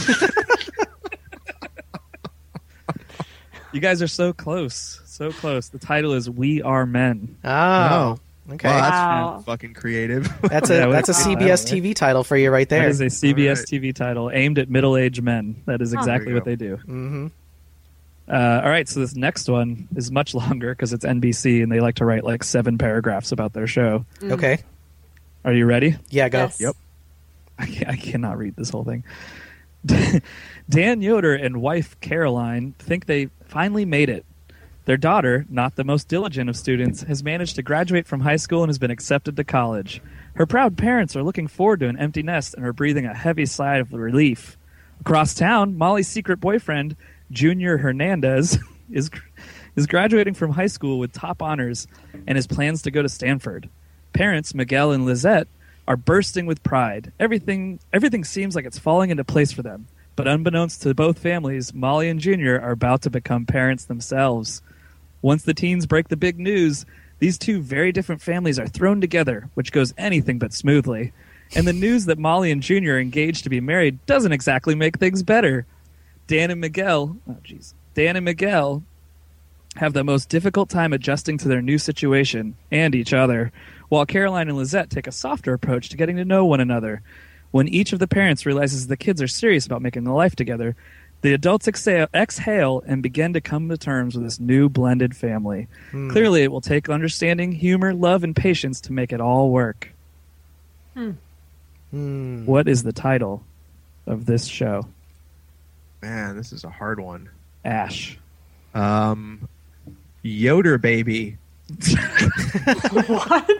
You guys are so close. So close. The title is We Are Men. Oh. Okay. Wow, that's Wow. fucking creative. That's a Yeah, that's a wow, C B S that- T V title for you right That there. is a C B S All right. T V title aimed at middle-aged men. That is Oh. exactly There you what they do. hmm Uh, all right, so this next one is much longer because it's N B C and they like to write like seven paragraphs about their show. Okay. Are you ready? Yeah. Go. Yes. Yep. I, can, I cannot read this whole thing. Dan Yoder and wife Caroline think they finally made it. Their daughter, not the most diligent of students, has managed to graduate from high school and has been accepted to college. Her proud parents are looking forward to an empty nest and are breathing a heavy sigh of relief. Across town, Molly's secret boyfriend, Junior Hernandez, is is graduating from high school with top honors and his plans to go to Stanford. Parents, Miguel and Lizette, are bursting with pride. Everything everything seems like it's falling into place for them. But unbeknownst to both families, Molly and Junior are about to become parents themselves. Once the teens break the big news, these two very different families are thrown together, which goes anything but smoothly. And the news that Molly and Junior are engaged to be married doesn't exactly make things better. Dan and Miguel, oh jeez, Dan and Miguel have the most difficult time adjusting to their new situation and each other, while Caroline and Lizette take a softer approach to getting to know one another. When each of the parents realizes the kids are serious about making a life together, the adults exhale, exhale and begin to come to terms with this new blended family. Hmm. Clearly, it will take understanding, humor, love, and patience to make it all work. Hmm. Hmm. What is the title of this show? Man, this is a hard one. Ash. Um, Yoder Baby. What?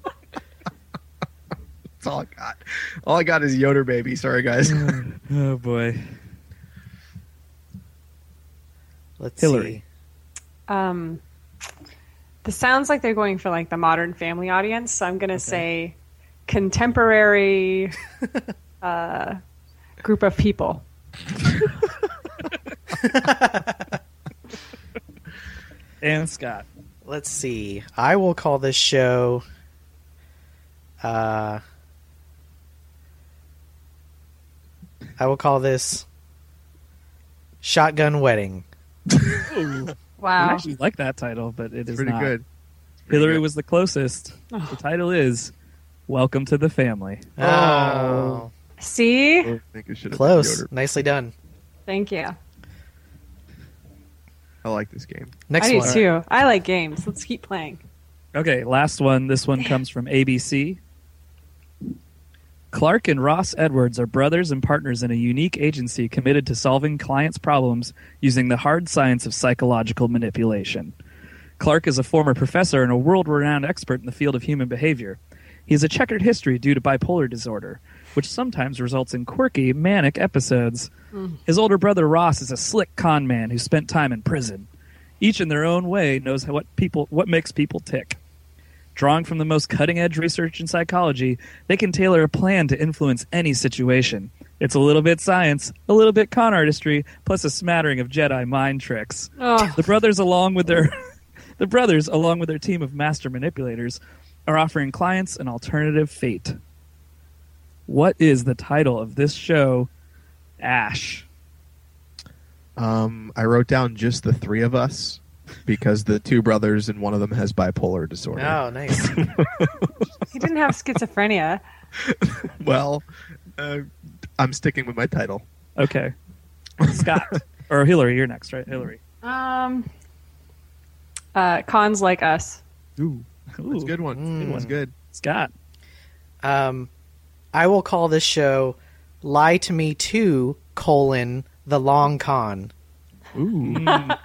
That's all I got. All I got is Yoder Baby. Sorry, guys. Oh, boy. Let's Hillary. see. Um, this sounds like they're going for like the Modern Family audience, so I'm going to Okay. say contemporary uh, group of people. And Scott. Let's see. I will call this show. Uh, I will call this Shotgun Wedding. I Wow. actually like that title, but it is Pretty not. good. Pretty Hillary good. was the closest. Oh. The title is Welcome to the Family. Oh, See? I think it should have been close. Yoder. Nicely done. Thank you. I like this game. Next I do one. too. I like games. Let's keep playing. Okay, last one. This one comes from A B C. Clark and Ross Edwards are brothers and partners in a unique agency committed to solving clients' problems using the hard science of psychological manipulation. Clark is a former professor and a world-renowned expert in the field of human behavior. He has a checkered history due to bipolar disorder, which sometimes results in quirky, manic episodes. Mm. His older brother Ross is a slick con man who spent time in prison. Each in their own way knows how, what people what makes people tick. Drawing from the most cutting-edge research in psychology, they can tailor a plan to influence any situation. It's a little bit science, a little bit con artistry, plus a smattering of Jedi mind tricks. Oh, The brothers, along with their the brothers, along with their team of master manipulators, are offering clients an alternative fate. What is the title of this show? Ash. Um, I wrote down just the three of us because the two brothers and one of them has bipolar disorder. Oh, nice. he didn't have schizophrenia. Well, uh, I'm sticking with my title. Okay. Scott. Or Hillary, you're next, right? Hillary. Um, uh, cons like us. Ooh, that's a good one. Mm. That's good. Scott. Um, I will call this show Lie to Me Too, colon, The Long Con. Ooh. Mm.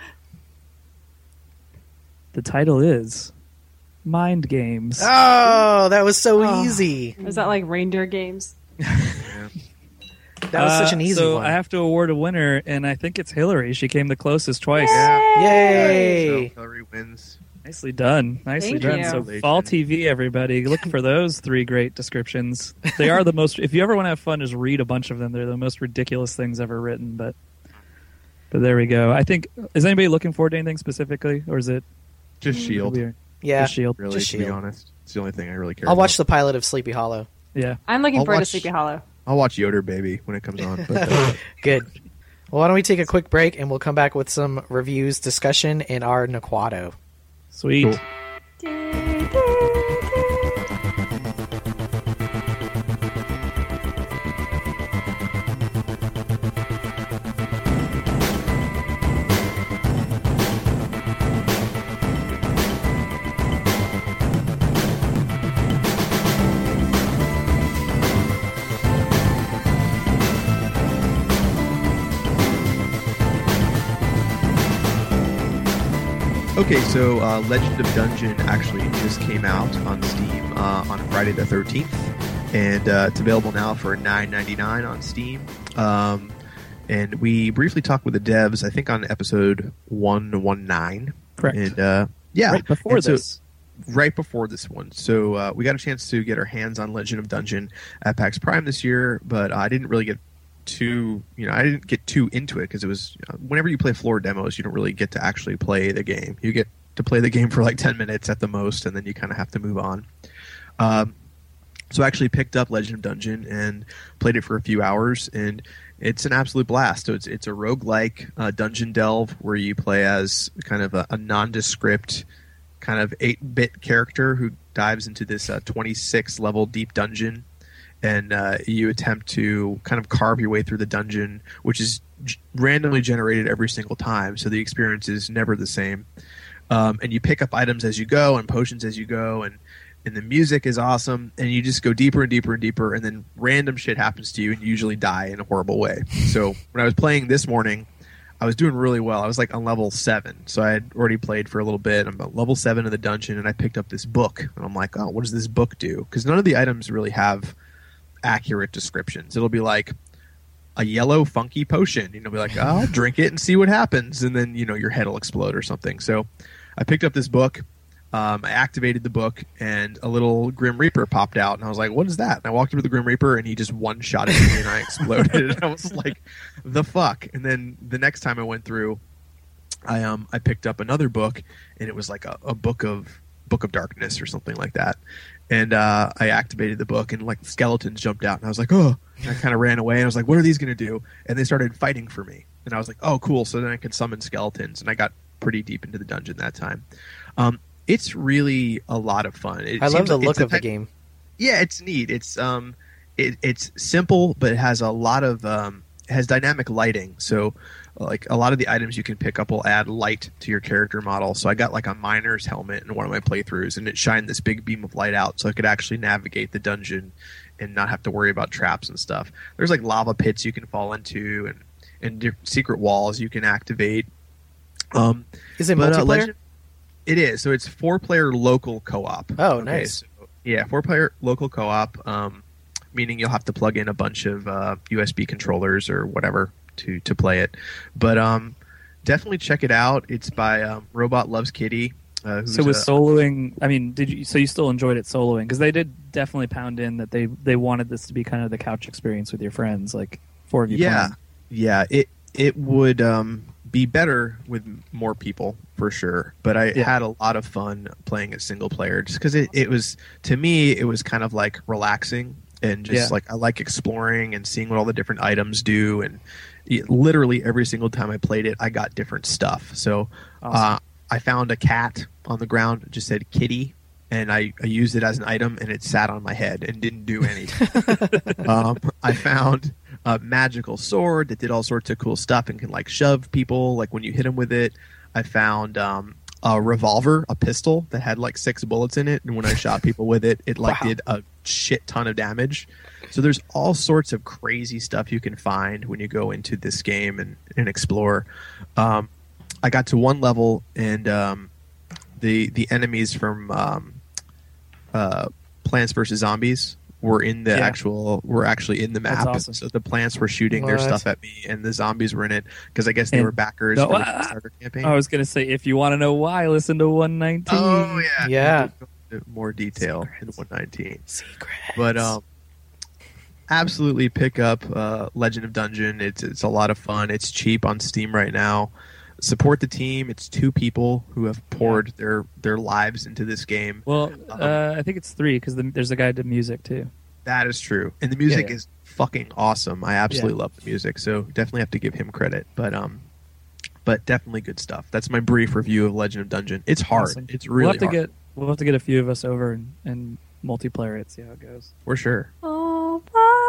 The title is Mind Games. Oh, that was so Oh. easy. Is that like reindeer games? Yeah. That was Uh, such an easy so one. I have to award a winner, and I think it's Hillary. She came the closest twice. Yay! So Hillary wins. Nicely done. Nicely Thank done. you. So Fall T V, everybody, look for those three great descriptions. They are the most. If you ever want to have fun, just read a bunch of them. They're the most ridiculous things ever written. But but there we go. I think is anybody looking forward to anything specifically, or is it Just Shield. weird? Yeah, Just Shield. Really, Just to be Shield. honest, it's the only thing I really care I'll about. watch the pilot of Sleepy Hollow. Yeah. I'm looking I'll forward watch- to Sleepy Hollow. I'll watch Yoder Baby when it comes on. But, uh, Good. Well, why don't we take a quick break and we'll come back with some reviews, discussion, and our Naquato. Sweet. Cool. Okay, so uh, Legend of Dungeon actually just came out on Steam uh, on Friday the thirteenth, and uh, it's available now for nine ninety-nine on Steam. Um, and we briefly talked with the devs, I think on episode one nineteen. Correct. And uh, yeah, right before and so- this. right before this one. So uh, we got a chance to get our hands on Legend of Dungeon at PAX Prime this year, but I didn't really get too, you know, I didn't get too into it because it was, you know, whenever you play floor demos, you don't really get to actually play the game. You get to play the game for like ten minutes at the most, and then you kind of have to move on. Um, so I actually picked up Legend of Dungeon and played it for a few hours, and it's an absolute blast. So it's it's a roguelike uh, dungeon delve where you play as kind of a, a nondescript kind of eight-bit character who dives into this uh, twenty-six level deep dungeon, and uh, you attempt to kind of carve your way through the dungeon, which is g- randomly generated every single time, so the experience is never the same. Um, and you pick up items as you go and potions as you go, and and the music is awesome, and you just go deeper and deeper and deeper, and then random shit happens to you, and you usually die in a horrible way. So when I was playing this morning, I was doing really well. I was like on level seven, so I had already played for a little bit. I'm at level seven of the dungeon, and I picked up this book, and I'm like, oh, what does this book do? Because none of the items really have accurate descriptions. It'll be like a yellow funky potion. You know, be like, oh, I'll drink it and see what happens, and then, you know, your head will explode or something. So I picked up this book. Um, I activated the book, and a little Grim Reaper popped out, and I was like, what is that? And I walked up to the Grim Reaper, and he just one-shotted me, and I exploded. And I was like, the fuck? And then the next time I went through, I um I picked up another book, and it was like a, a book of Book of Darkness or something like that. And uh, I activated the book, and like skeletons jumped out, and I was like, oh. And I kind of ran away, and I was like, what are these going to do? And they started fighting for me. And I was like, oh, cool. So then I could summon skeletons, and I got pretty deep into the dungeon that time. Um, It's really a lot of fun. It I love seems the like look it's a of the type- game. Yeah, it's neat. It's um, it, it's simple, but it has a lot of um, it has dynamic lighting. So, like a lot of the items you can pick up will add light to your character model. So I got like a miner's helmet in one of my playthroughs, and it shined this big beam of light out, so I could actually navigate the dungeon and not have to worry about traps and stuff. There's like lava pits you can fall into, and and different secret walls you can activate. Um, Is it but, uh, multiplayer? Legend- It is. So it's four-player local co-op. Oh, Okay, nice. so- yeah, four-player local co-op, um, meaning you'll have to plug in a bunch of uh, U S B controllers or whatever to, to play it. But um, definitely check it out. It's by um, Robot Loves Kitty. Uh, who's So with a- soloing, I mean, did you? So you still enjoyed it soloing? Because they did definitely pound in that they they wanted this to be kind of the couch experience with your friends, like four of you. yeah, playing. yeah. It it would um, be better with more people for sure. But I Yeah. had a lot of fun playing it single player, just because it, it was, to me, it was kind of like relaxing and just Yeah. like I like exploring and seeing what all the different items do. And it, literally every single time I played it, I got different stuff. So Awesome. uh, I found a cat on the ground, it just said kitty. And I, I used it as an item, and it sat on my head and didn't do anything. um, I found a magical sword that did all sorts of cool stuff and can like shove people, like when you hit them with it. I found um, a revolver, a pistol that had like six bullets in it, and when I shot people with it, it like Wow. did a shit ton of damage. So there's all sorts of crazy stuff you can find when you go into this game and, and explore. Um, I got to one level, and um, the the enemies from um, uh, Plants versus Zombies were in the Yeah. actual were actually in the That's map. awesome. So the plants were shooting their What? stuff at me, and the zombies were in it because I guess they And- were backers No, for the ah, Kickstarter campaign. I was gonna say, if you want to know why, listen to one nineteen. Oh yeah, Yeah. We'll go into more detail in one nineteen. Secrets. But um, absolutely pick up uh, Legend of Dungeon. It's it's a lot of fun. It's cheap on Steam right now. Support the team. It's two people who have poured their their lives into this game. Well, Um, uh, I think it's three because the, there's a guy who did music too. That is true, and the music yeah. is fucking awesome. I absolutely Yeah. love the music, so definitely have to give him credit. But um, but definitely good stuff. That's my brief review of Legend of Dungeon. It's hard. Awesome. It's we'll really have to hard get we'll have to get a few of us over and, and multiplayer it, see how it goes. for sure. All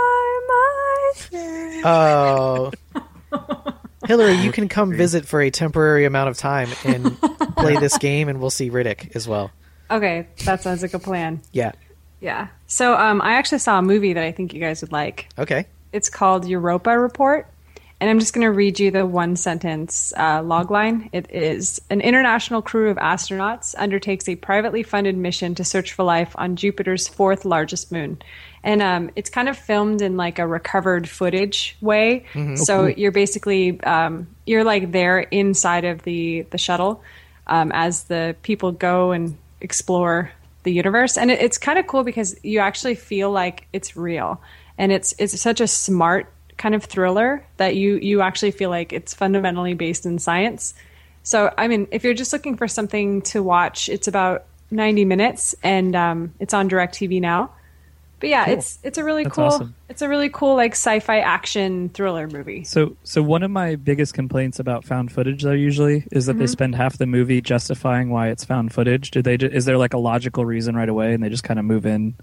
by myself. Oh. Hillary, you can come visit for a temporary amount of time and play this game, and we'll see Riddick as well. Okay, that sounds like a plan. Yeah. Yeah. So um, I actually saw a movie that I think you guys would like. Okay. It's called Europa Report, and I'm just going to read you the one sentence uh, logline. It is: an international crew of astronauts undertakes a privately funded mission to search for life on Jupiter's fourth largest moon. And um, it's kind of filmed in like a recovered footage way. Mm-hmm. So you're basically, um, you're like there inside of the, the shuttle um, as the people go and explore the universe. And it, it's kind of cool because you actually feel like it's real. And it's it's such a smart kind of thriller that you, you actually feel like it's fundamentally based in science. So, I mean, if you're just looking for something to watch, it's about ninety minutes and um, it's on DirecTV Now. But yeah, cool. it's it's a really That's cool awesome. It's a really cool like sci-fi action thriller movie. So so one of my biggest complaints about found footage though usually is that mm-hmm. they spend half the movie justifying why it's found footage. Do they is there like a logical reason right away and they just kind of move in?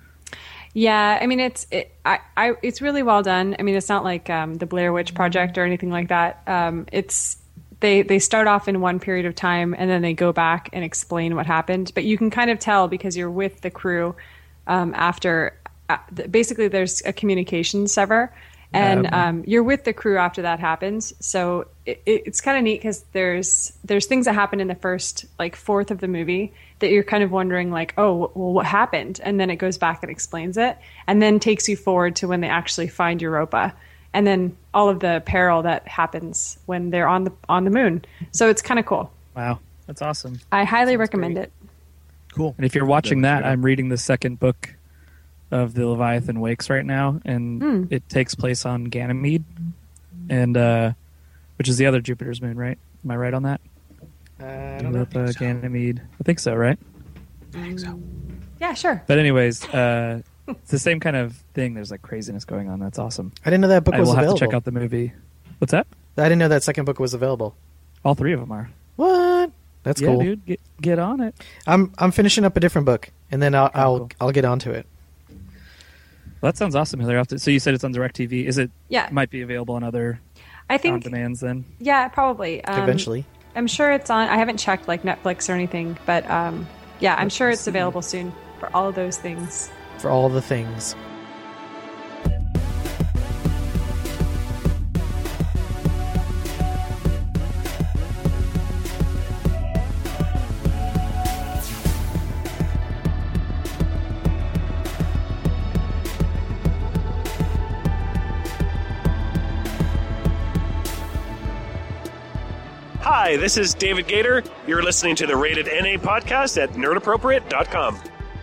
Yeah, I mean it's it, I, I it's really well done. I mean it's not like um, the Blair Witch Project or anything like that. Um, it's they they start off in one period of time and then they go back and explain what happened. But you can kind of tell because you're with the crew. Um, after uh, basically there's a communication sever and um, um, you're with the crew after that happens. So it, it, it's kind of neat because there's there's things that happen in the first like fourth of the movie that you're kind of wondering like, oh, well, what happened? And then it goes back and explains it and then takes you forward to when they actually find Europa and then all of the peril that happens when they're on the on the moon. So it's kind of cool. Wow, that's awesome. I highly Sounds recommend great. it. Cool. And if you're watching that, I'm reading the second book of the Leviathan Wakes right now, and mm. it takes place on Ganymede, and uh, which is the other Jupiter's moon, right? Am I right on that? Uh, I don't Europa, know. I think so. Ganymede. I think so, right? I think so. Yeah, sure. But anyways, uh, it's the same kind of thing. There's like craziness going on. That's awesome. I didn't know that book I was will available. have to check out the movie. What's that? I didn't know that second book was available. All three of them are. What? That's yeah, cool. dude. Get, get on it. I'm I'm finishing up a different book, and then I'll Oh, I'll, cool. I'll get onto it. Well, that sounds awesome, Hillary. So you said it's on DirecTV. Is it? Yeah. Might be available on other I on think demands then. yeah, probably. Um, Eventually. I'm sure it's on. I haven't checked like Netflix or anything, but um, yeah, I'm sure it's available soon for all of those things. For all the things. Hi, this is David Gator. You're listening to the Rated N A podcast at nerd appropriate dot com.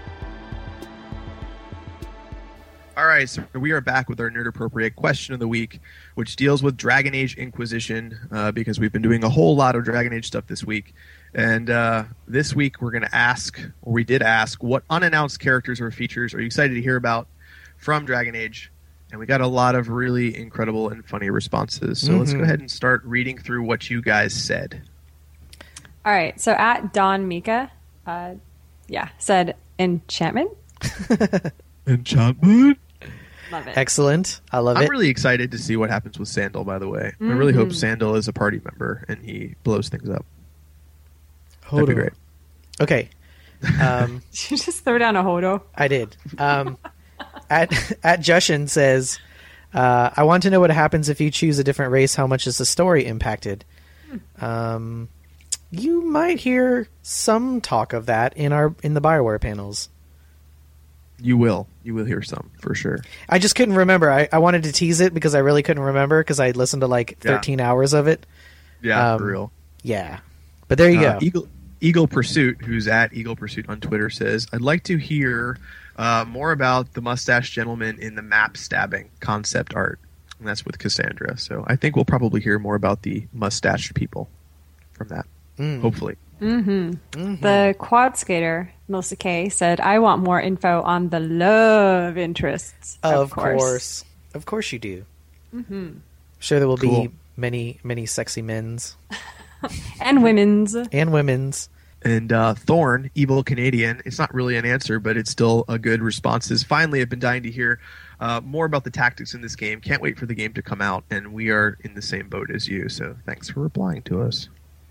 All right, so we are back with our Nerd Appropriate question of the week, which deals with Dragon Age Inquisition, uh, because we've been doing a whole lot of Dragon Age stuff this week. And uh, this week we're going to ask, or we did ask, what unannounced characters or features are you excited to hear about from Dragon Age? And we got a lot of really incredible and funny responses. So mm-hmm. let's go ahead and start reading through what you guys said. All right, so at Don Mika, uh, yeah, said enchantment. Enchantment? Love it. Excellent. I love I'm it. really excited to see what happens with Sandal, by the way. Mm-hmm. I really hope Sandal is a party member and he blows things up. That'd be great. Okay. Um, Did you just throw down a hodo? I did. Um, at at Jushin says, uh, I want to know what happens if you choose a different race. How much is the story impacted? Hmm. Um, you might hear some talk of that in our in the BioWare panels. You will. You will hear some, for sure. I just couldn't remember. I, I wanted to tease it because I really couldn't remember because I listened to like thirteen yeah. hours of it. Yeah, um, for real. Yeah. But there you uh, go. Eagle, Eagle Pursuit, who's at Eagle Pursuit on Twitter, says, I'd like to hear uh, more about the mustache gentleman in the map stabbing concept art. And that's with Cassandra. So I think we'll probably hear more about the mustached people from that, mm. hopefully. Mm-hmm. Mm-hmm. The quad skater, Melissa Kay, said, I want more info on the love interests. Of, of course. course. Of course you do. Mm-hmm. Sure there will cool. be many, many sexy men's. And women's. And women's. And uh, Thorn, Evil Canadian, it's not really an answer, but it's still a good response. Is finally, I've been dying to hear uh, more about the tactics in this game. Can't wait for the game to come out, and we are in the same boat as you. So thanks for replying to us.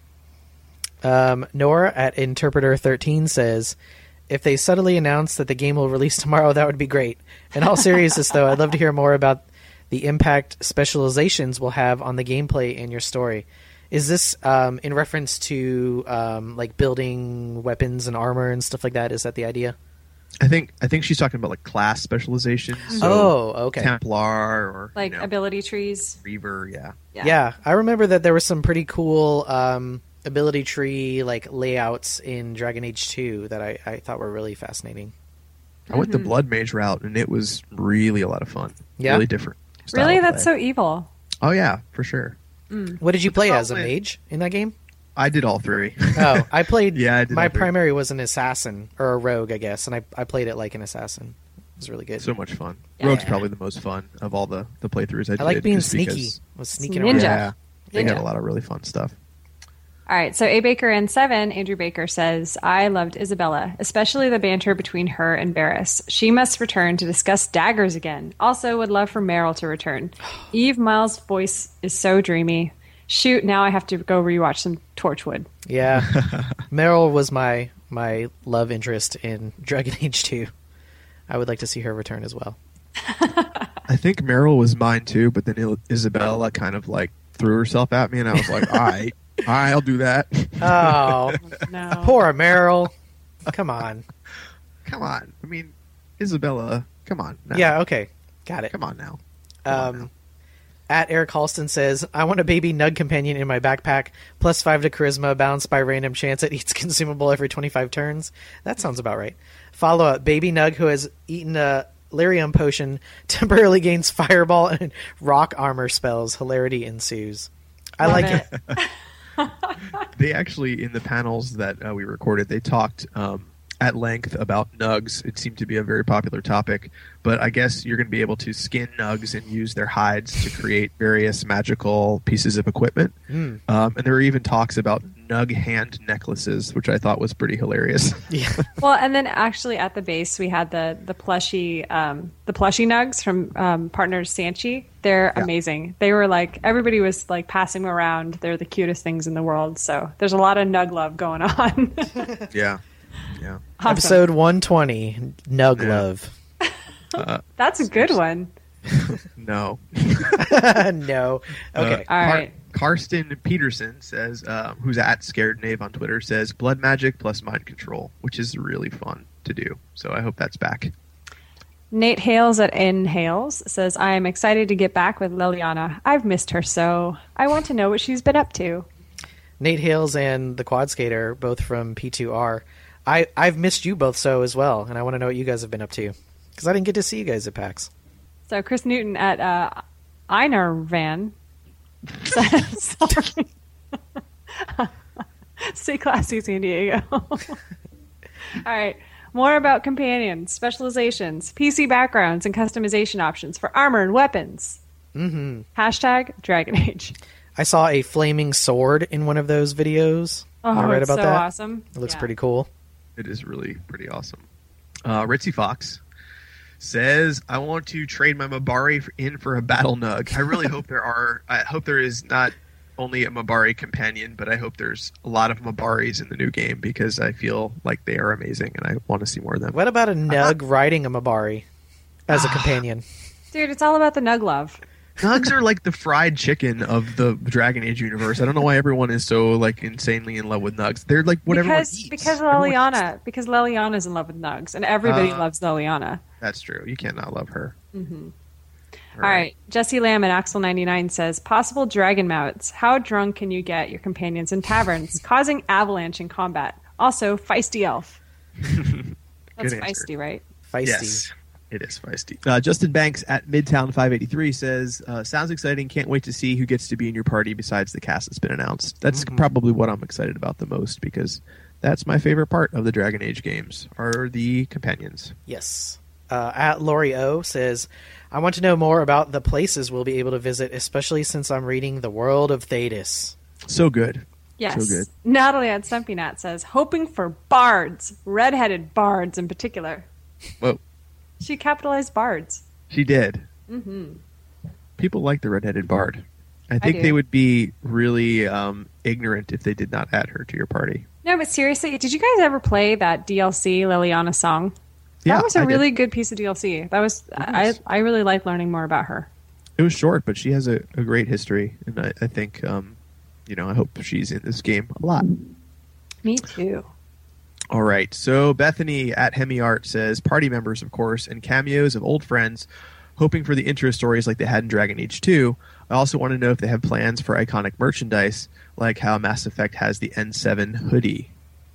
Um, Nora at Interpreter thirteen says, if they subtly announce that the game will release tomorrow, that would be great. In all seriousness, though, I'd love to hear more about the impact specializations will have on the gameplay and your story. Is this um, in reference to um, like building weapons and armor and stuff like that? Is that the idea? I think I think she's talking about like class specializations. So Oh, okay. Templar or Like you know, ability trees. Reaver, yeah. Yeah. Yeah, I remember that there was some pretty cool um, ability tree like layouts in Dragon Age two that I, I thought were really fascinating. I went the Blood Mage route, and it was really a lot of fun. Yeah? Really different. style Really? of That's play. so evil. Oh yeah, for sure. What did you play as, a problem is- mage in that game? I did all three. Oh, I played. Yeah, I did my all three. primary was an assassin or a rogue, I guess, and I, I played it like an assassin. It was really good. So much fun. Yeah. Rogue's probably the most fun of all the, the playthroughs I did. I like being just sneaky. because- Was sneaking Ninja. around. Yeah, they had Ninja. a lot of really fun stuff. All right, so A Baker and Seven, Andrew Baker says, I loved Isabella, especially the banter between her and Barris. She must return to discuss daggers again. Also, would love for Meryl to return. Eve Miles' voice is so dreamy. Shoot, now I have to go rewatch some Torchwood. Yeah, Meryl was my my love interest in Dragon Age two. I would like to see her return as well. I think Meryl was mine too, but then Il- Isabella kind of like threw herself at me, and I was like, all right, all right, I'll do that. Oh, No. poor Meryl. Come on. Come on. I mean, Isabella, come on. Now. Yeah, okay. Got it. Come on now. Come on now. Um, at Eric Halston says, I want a baby Nug companion in my backpack, plus five to charisma, balanced by random chance it eats consumable every twenty-five turns. That sounds about right. Follow up, baby Nug who has eaten a lyrium potion temporarily gains fireball and rock armor spells. Hilarity ensues. I Love like it. it. They actually, in the panels that uh, we recorded, they talked um, at length about nugs. It seemed to be a very popular topic, but I guess you're going to be able to skin nugs and use their hides to create various magical pieces of equipment. Mm. Um, and there were even talks about nug hand necklaces, which I thought was pretty hilarious. Yeah. Well, and then actually at the base we had the the plushy um, the plushy nugs from um, partners Sanchi. They're Yeah. amazing. They were like everybody was like passing them around. They're the cutest things in the world. So there's a lot of nug love going on. yeah. Yeah. Awesome. Episode one twenty, Nug Yeah. Love. That's a good one. No. No. Okay. Uh, All Car- right. Karsten Peterson says, um, who's at Scared Knave on Twitter, says blood magic plus mind control, which is really fun to do. So I hope that's back. Nate Hales at Inhales says, I am excited to get back with Liliana. I've missed her so. I want to know what she's been up to. Nate Hales and the Quad Skater, both from P two R. I, I've missed you both so as well, and I want to know what you guys have been up to. Because I didn't get to see you guys at PAX. So Chris Newton at uh, Einervan says, sorry. Stay classy, San Diego. All right. More about companions, specializations, P C backgrounds, and customization options for armor and weapons. Mm-hmm. Hashtag Dragon Age. I saw a flaming sword in one of those videos. Oh, Am I right it's about so that? awesome. It looks Yeah. pretty cool. It is really pretty awesome. Uh, Ritzy Fox says, I want to trade my Mabari f- in for a battle nug. I really hope there are, I hope there is not only a Mabari companion, but I hope there's a lot of Mabaris in the new game because I feel like they are amazing and I want to see more of them. What about a Nug riding a Mabari as a companion? Dude, it's all about the nug love. Nugs are like the fried chicken of the Dragon Age universe. I don't know why everyone is so like insanely in love with nugs. They're like what everyone because eats. because Everyone eats Liliana because Liliana's in love with nugs and everybody Uh, loves Liliana. That's true. You cannot love her. Mm-hmm. All right. Jesse Lamb at Axel ninety-nine says, possible dragon mounts. How drunk can you get your companions in taverns, causing avalanche in combat? Also, feisty elf. That's Good answer. feisty, right? Feisty. Yes, it is feisty. Uh, Justin Banks at Midtown five eighty-three says, uh, sounds exciting. Can't wait to see who gets to be in your party besides the cast that's been announced. That's Mhm. probably what I'm excited about the most because that's my favorite part of the Dragon Age games are the companions. Yes. Uh, at Lori O says, I want to know more about the places we'll be able to visit, especially since I'm reading The World of Thetis. So good. Yes. So good. Natalie at Stumpy Nat says, hoping for bards, redheaded bards in particular. Whoa. She capitalized bards. She did. Mm-hmm. People like the redheaded bard. I think do. they would be really um, ignorant if they did not add her to your party. No, but seriously, did you guys ever play that D L C Liliana song? That Yeah, was a I did. really good piece of D L C. That was I, was. I really like learning more about her. It was short, but she has a, a great history, and I, I think, um, you know, I hope she's in this game a lot. Me too. All right. So Bethany at HemiArt says, party members, of course, and cameos of old friends, hoping for the intro stories like they had in Dragon Age two. I also want to know if they have plans for iconic merchandise, like how Mass Effect has the N seven hoodie.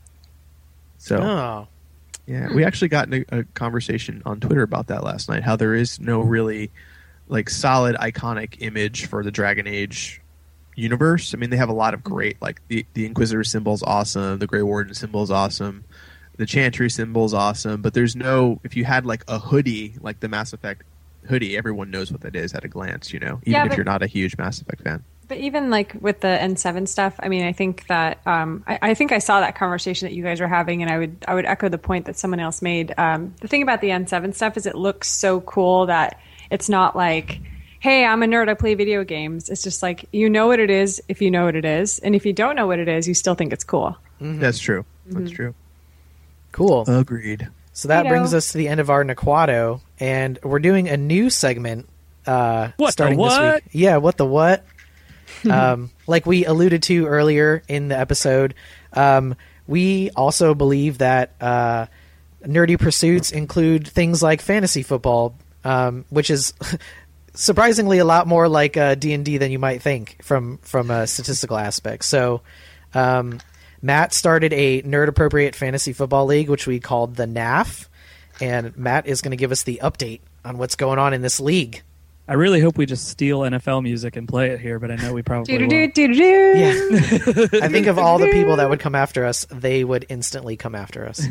So, Oh. yeah, we actually got in a, a conversation on Twitter about that last night, how there is no really like solid iconic image for the Dragon Age universe. I mean, they have a lot of great, like the, the Inquisitor symbol is awesome, the Grey Warden symbol is awesome, the Chantry symbol is awesome, but there's no, if you had like a hoodie, like the Mass Effect hoodie, everyone knows what that is at a glance, you know, even Yeah, if but- you're not a huge Mass Effect fan. But even like with the N seven stuff, I mean, I think that um, I, I think I saw that conversation that you guys were having, and I would I would echo the point that someone else made. Um, the thing about the N seven stuff is it looks so cool that it's not like, hey, I'm a nerd, I play video games. It's just like, you know what it is if you know what it is, and if you don't know what it is, you still think it's cool. Mm-hmm. That's true. That's true. Cool. Agreed. So that You brings know. us to the end of our Naquato, and we're doing a new segment uh, What the starting this what? week. Yeah, what the what? um, like we alluded to earlier in the episode, um, we also believe that uh, nerdy pursuits include things like fantasy football, um, which is surprisingly a lot more like uh, D and D than you might think from from a statistical aspect. So um, Matt started a nerd-appropriate fantasy football league, which we called the N A F, and Matt is going to give us the update on what's going on in this league. I really hope we just steal N F L music and play it here, but I know we probably Do do won't. do do do. Yeah. I think of all the people that would come after us, they would instantly come after us.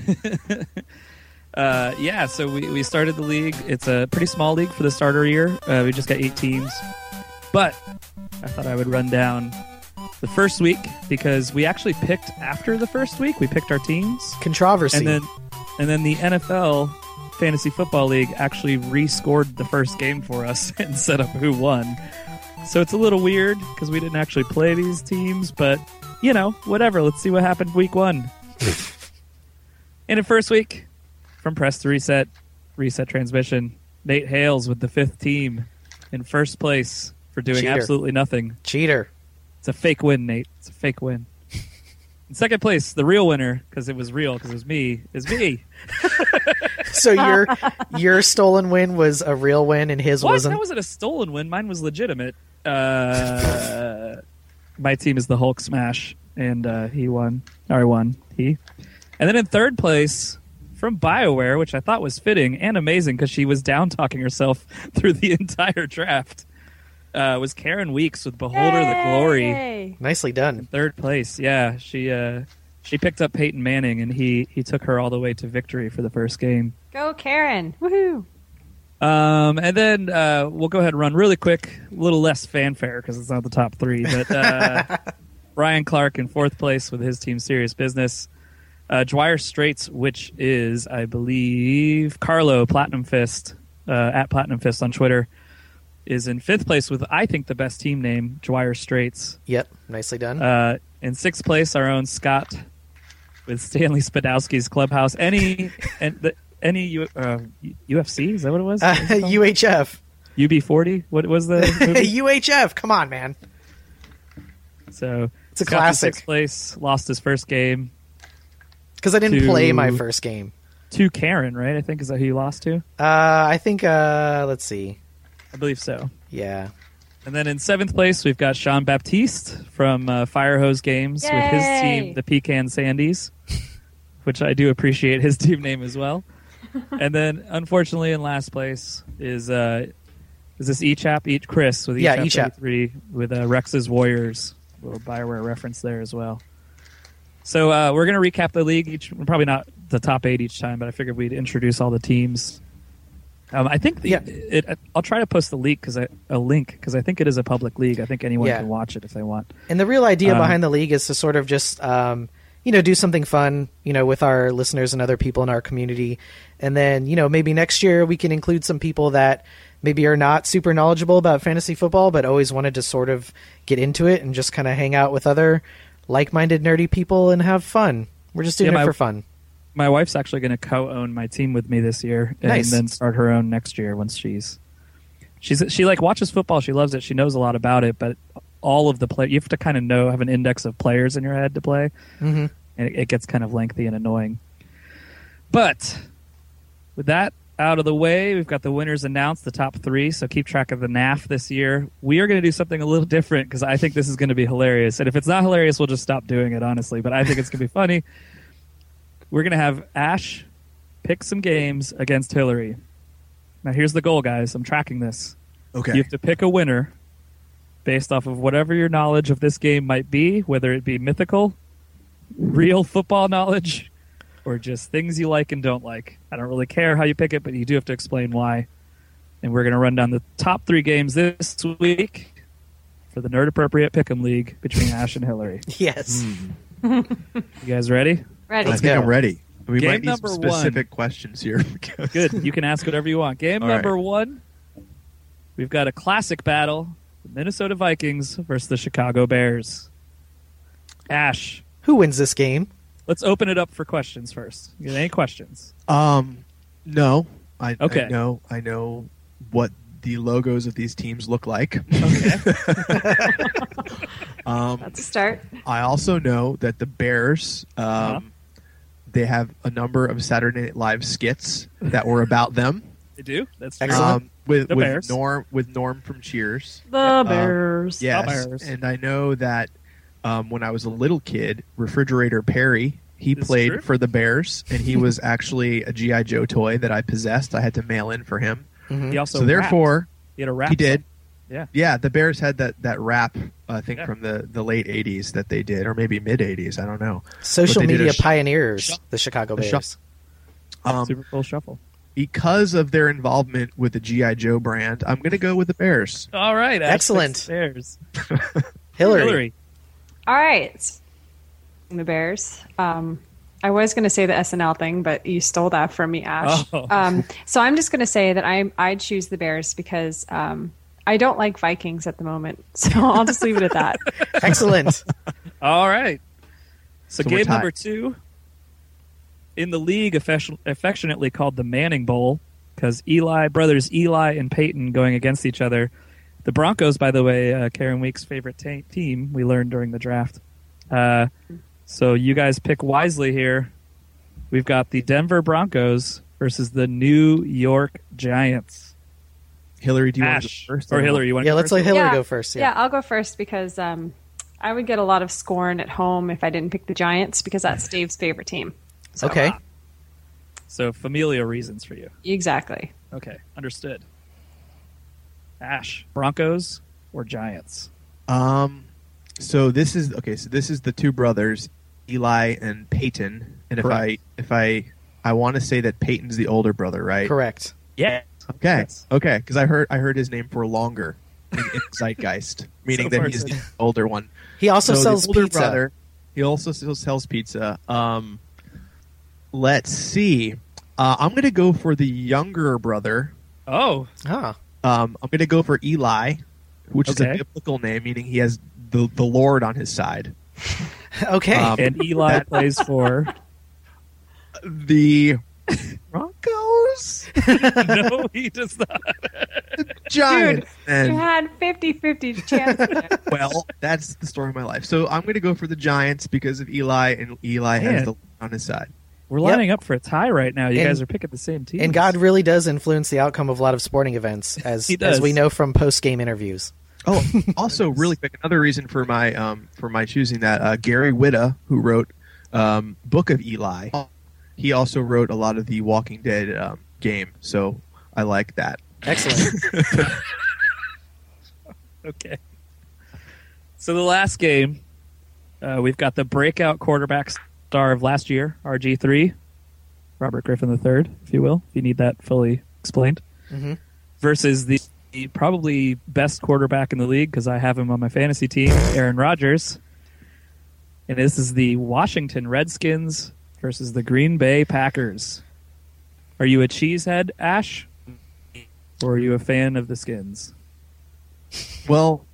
Uh, yeah, so we, we started the league. It's a pretty small league for the starter year. Uh, we just got eight teams. But I thought I would run down the first week because we actually picked after the first week. We picked our teams. Controversy. And then, and then the N F L Fantasy Football League actually rescored the first game for us and set up who won. So it's a little weird because we didn't actually play these teams, but, you know, whatever. Let's see what happened week one. In the first week, from Press to Reset, Reset Transmission, Nate Hales with the fifth team in first place for doing Cheater. absolutely nothing. Cheater. It's a fake win, Nate. It's a fake win. In second place, the real winner, because it was real, because it was me, is me. So your your stolen win was a real win and his What? wasn't? That wasn't a stolen win. Mine was legitimate. Uh, my team is the Hulk Smash, and uh, he won. Or I won. He. And then in third place, from BioWare, which I thought was fitting and amazing because she was down-talking herself through the entire draft, uh, was Karen Weeks with Beholder the Glory. Yay. Nicely done. Third place, yeah. She uh, she picked up Peyton Manning, and he, he took her all the way to victory for the first game. Go Karen. Woohoo. Um, and then uh, we'll go ahead and run really quick, a little less fanfare because it's not the top three. But uh, Brian Clark in fourth place with his team Serious Business. Uh, Dwyer Straits, which is, I believe, Carlo Platinum Fist, uh, at Platinum Fist on Twitter, is in fifth place with, I think, the best team name, Dwyer Straits. Yep, nicely done. Uh, in sixth place, our own Scott with Stanley Spadowski's Clubhouse. Any and the, any U, uh, U F C? Is that what it was? Uh, What was it called? U H F. U B forty? What was the movie? U H F. Come on, man. So It's a Scott in classic. sixth place, lost his first game Because I didn't To- play my first game. to Karen, right? I think is that who you lost to? Uh, I think. Uh, let's see. I believe so. Yeah. And then in seventh place, we've got Sean Baptiste from uh, Firehose Games with his Yay! team, the Pecan Sandies, which I do appreciate his team name as well. And then, unfortunately, in last place is uh, is this E-Chap, E Chris with Yeah, E-Chap E-Chap. thirty-three with uh, Rex's Warriors, a little Bioware reference there as well. So uh, we're going to recap the league. Each, probably not the top eight each time, but I figured we'd introduce all the teams. Um, I think the, Yeah. it, it, I'll try to post the leak because a link because I think it is a public league. I think anyone Yeah. can watch it if they want. And the real idea Um, behind the league is to sort of just, um, you know, do something fun, you know, with our listeners and other people in our community. And then, you know, maybe next year we can include some people that maybe are not super knowledgeable about fantasy football, but always wanted to sort of get into it and just kind of hang out with other like-minded nerdy people and have fun. We're just doing Yeah, it my- for fun. My wife's actually going to co-own my team with me this year and Nice. then start her own next year once she's She's she like watches football. She loves it. She knows a lot about it, but all of the play you have to kind of know have an index of players in your head to play, Mm-hmm. and it, it gets kind of lengthy and annoying. But with that out of the way, we've got the winners announced, the top three. So keep track of the N A F this year. We are going to do something a little different because I think this is going to be hilarious. And if it's not hilarious, we'll just stop doing it, honestly. But I think it's going to be funny. We're going to have Ash pick some games against Hillary. Now, here's the goal, guys. I'm tracking this. Okay. You have to pick a winner based off of whatever your knowledge of this game might be, whether it be mythical, real football knowledge, or just things you like and don't like. I don't really care how you pick it, but you do have to explain why. And we're going to run down the top three games this week for the Nerd Appropriate Pick'em League between Ash and Hillary. Yes. You guys ready? Ready. I Let's think go. I'm ready. We Game might need number some one. specific questions here. because- Good. You can ask whatever you want. Game All number right. one. We've got a classic battle. The Minnesota Vikings versus the Chicago Bears. Ash, Who wins this game? let's open it up for questions first. You got any questions? Um, no. I, Okay. I know. I know what the logos of these teams look like. Okay. um, That's a start. I also know that the Bears, um, Uh-huh. they have a number of Saturday Night Live skits that were about them. They do? That's true. Excellent. Um, with The with Bears. Norm with Norm from Cheers. The Bears. Yes, Bears. and I know that um, when I was a little kid, Refrigerator Perry, he This is played true. for the Bears, and he was actually a G I Joe toy that I possessed. I had to mail in for him. He also So therefore, rapped. He had a rap he did. song. Yeah. Yeah, the Bears had that that rap. I think Yeah. from the, the late eighties that they did, or maybe mid eighties. I don't know. Social But they did a media sh- pioneers, sh- the Chicago a sh- Bears. Um, Super Bowl Shuffle. because of their involvement with the G I Joe brand, I'm going to go with the Bears. All right. Ash Excellent. picks Bears. Hillary. Hillary. All right. The Bears. Um, I was going to say the S N L thing, but you stole that from me, Ash. Oh. Um, so I'm just going to say that I I choose the Bears because um, I don't like Vikings at the moment. So I'll just leave it at that. Excellent. All right. So, So we're game tied. number two in the league, affection- affectionately called the Manning Bowl, because Eli brothers Eli and Peyton going against each other. The Broncos, by the way, uh, Karen Week's favorite ta- team. We learned during the draft. Uh, so you guys pick wisely here. We've got the Denver Broncos versus the New York Giants. Hillary, do you want to Ash go first? or Hillary? You want? Yeah, to go let's first? let Hillary Yeah. go first. Yeah, Yeah. I'll go first because um, I would get a lot of scorn at home if I didn't pick the Giants because that's Dave's favorite team. So, Okay. uh, So familial reasons for you. exactly. Okay, understood. Ash, Broncos or Giants? Um, so this is okay. So this is the two brothers, Eli and Peyton. And if Correct. I if I I want to say that Peyton's the older brother, right? Correct. Yeah. Okay. Yes. Okay. Because I heard I heard his name for longer in, in Zeitgeist, meaning So that far, he's so- the older one. He also so sells the older pizza. brother. He also still sells pizza. Um, let's see. Uh, I'm gonna go for the younger brother. Oh, Ah. Um, I'm gonna go for Eli, which is Okay. a biblical name, meaning he has the the Lord on his side. Okay. Um, and Eli plays for. The Broncos, No, he does not. Giants, You and had fifty-fifty chance. well, that's the story of my life. So I'm going to go for the Giants because of Eli, and Eli Man. has the Lord on his side. We're Yep. lining up for a tie right now. You And- guys are picking the same team. and God really does influence the outcome of a lot of sporting events, as He does. as we know from post game interviews. Oh, also, really quick, another reason for my um for my choosing that uh, Gary Whitta, who wrote um, Book of Eli, he also wrote a lot of the Walking Dead um, game, so I like that. Excellent. Okay. So the last game, uh, we've got the breakout quarterback star of last year, R G three, Robert Griffin the third, if you will, if you need that fully explained, Mhm. versus the, the probably best quarterback in the league, because I have him on my fantasy team, Aaron Rodgers. And this is the Washington Redskins versus the Green Bay Packers. Are you a cheesehead, Ash? Or are you a fan of the Skins? Well,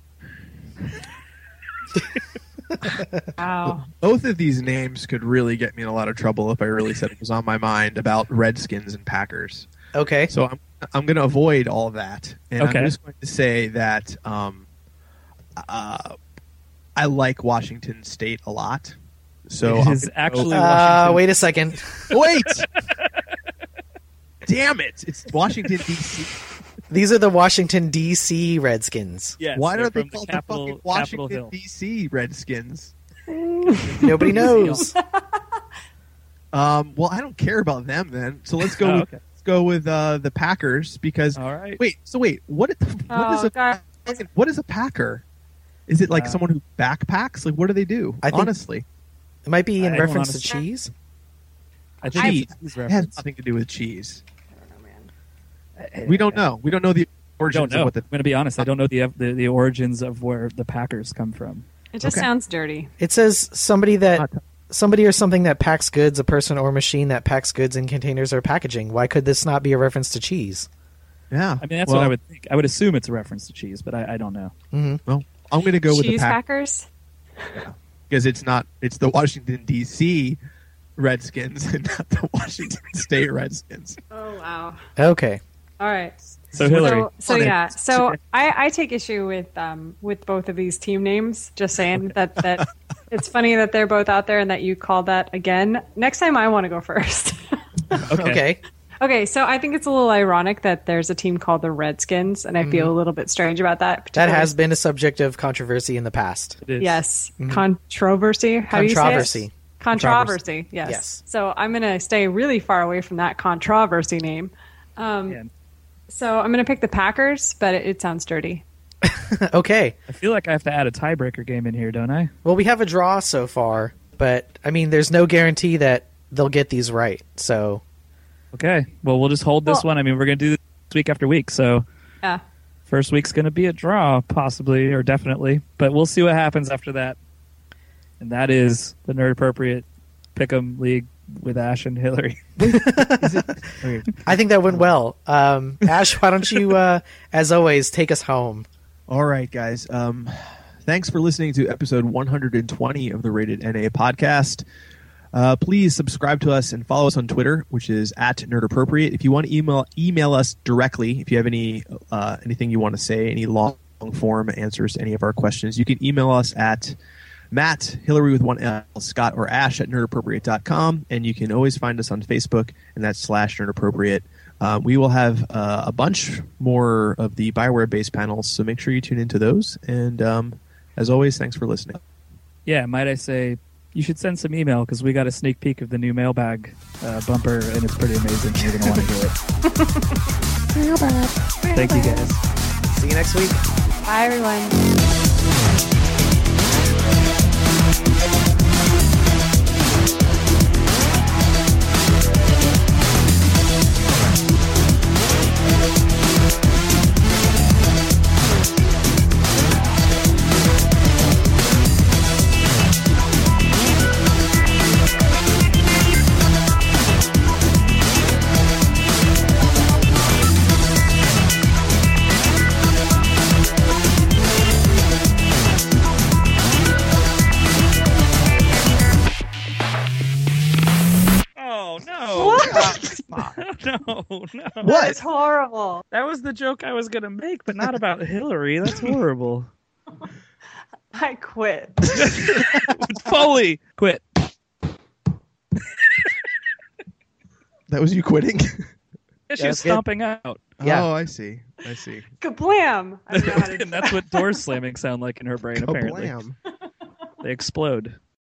Wow. both of these names could really get me in a lot of trouble if I really said it was on my mind about Redskins and Packers. Okay. So I'm I'm going to avoid all that, and Okay. I'm just going to say that um, uh, I like Washington State a lot. So It I'm is gonna actually go- Uh, Washington. wait a second. wait. Damn it! It's Washington D C. These are the Washington D C Redskins. Yes, Why they're are they from the called capital, the fucking Capitol Washington Hill. D C Redskins? Nobody knows. Um, well, I don't care about them then. So let's go. Oh, with, okay. Let's go with uh, the Packers because All right. wait. So wait, what? What Oh, is a God. what is a Packer? Is it like Uh, someone who backpacks? Like, what do they do? I think- Honestly, It might be in I don't reference to honestly- cheese. I think Cheese. it's a cheese it has reference. nothing to do with cheese. Oh, man. We don't know. We don't know the I origins don't know. of what the. I'm going to be honest. I don't know the, the the origins of where the Packers come from. It just Okay. sounds dirty. It says somebody that Not- somebody or something that packs goods, a person or machine that packs goods in containers or packaging. Why could this not be a reference to cheese? Yeah, I mean, that's well, what I would think. I would assume it's a reference to cheese, but I, I don't know. hmm Well, I'm going to go with the Cheese Pack Packers? because it's not. It's the Washington D C Redskins and not the Washington State Redskins. Oh, wow. Okay. All right. So Hillary, So, so on it. yeah, so I, I take issue with um with both of these team names. Just saying that that it's funny that they're both out there and that you called that again. Next time I want to go first. okay. Okay. Okay, so I think it's a little ironic that there's a team called the Redskins, and I feel a little bit strange about that. That particularly- has been a subject of controversy in the past. It is. yes, controversy. How do you say it? Controversy. Controversy. Yes. Yes. So I'm going to stay really far away from that controversy name. Um, Yeah. So I'm going to pick the Packers, but it, it sounds dirty. Okay. I feel like I have to add a tiebreaker game in here, don't I? Well, we have a draw so far, but I mean, there's no guarantee that they'll get these right. So Okay. Well, we'll just hold this Well- one. I mean, we're going to do this week after week, so Yeah. first week's going to be a draw, possibly or definitely, but we'll see what happens after that. And that is the Nerd Appropriate Pick'em League with Ash and Hillary. Okay. I think that went well. Um, Ash, why don't you, uh, as always, take us home? All right, guys. Um, thanks for listening to episode one hundred twenty of the Rated N A podcast. Uh, please subscribe to us and follow us on Twitter, which is at Nerd Appropriate. If you want to email email us directly, if you have any uh, anything you want to say, any long form answers to any of our questions, you can email us at Matt, Hillary with one L, Scott, or Ash at nerdappropriate dot com, and you can always find us on Facebook, and that's slash nerdappropriate. Uh, we will have uh, a bunch more of the Bioware-based panels, so make sure you tune into those. And um, as always, thanks for listening. Yeah, might I say, you should send some email because we got a sneak peek of the new mailbag uh, bumper, and it's pretty amazing. You're going to want to hear it. Mailbag. Thank you, guys. See you next week. Bye, everyone. Oh, no. What? no, no. That is horrible. That was the joke I was going to make, but not about Hillary. That's horrible. I quit. Foley, quit. That was you quitting? She that's was good. stomping out. Yeah. Oh, I see. I see. Kablam! I don't know how to do and that's what doors slamming sound like in her brain, apparently. Kablam. They explode.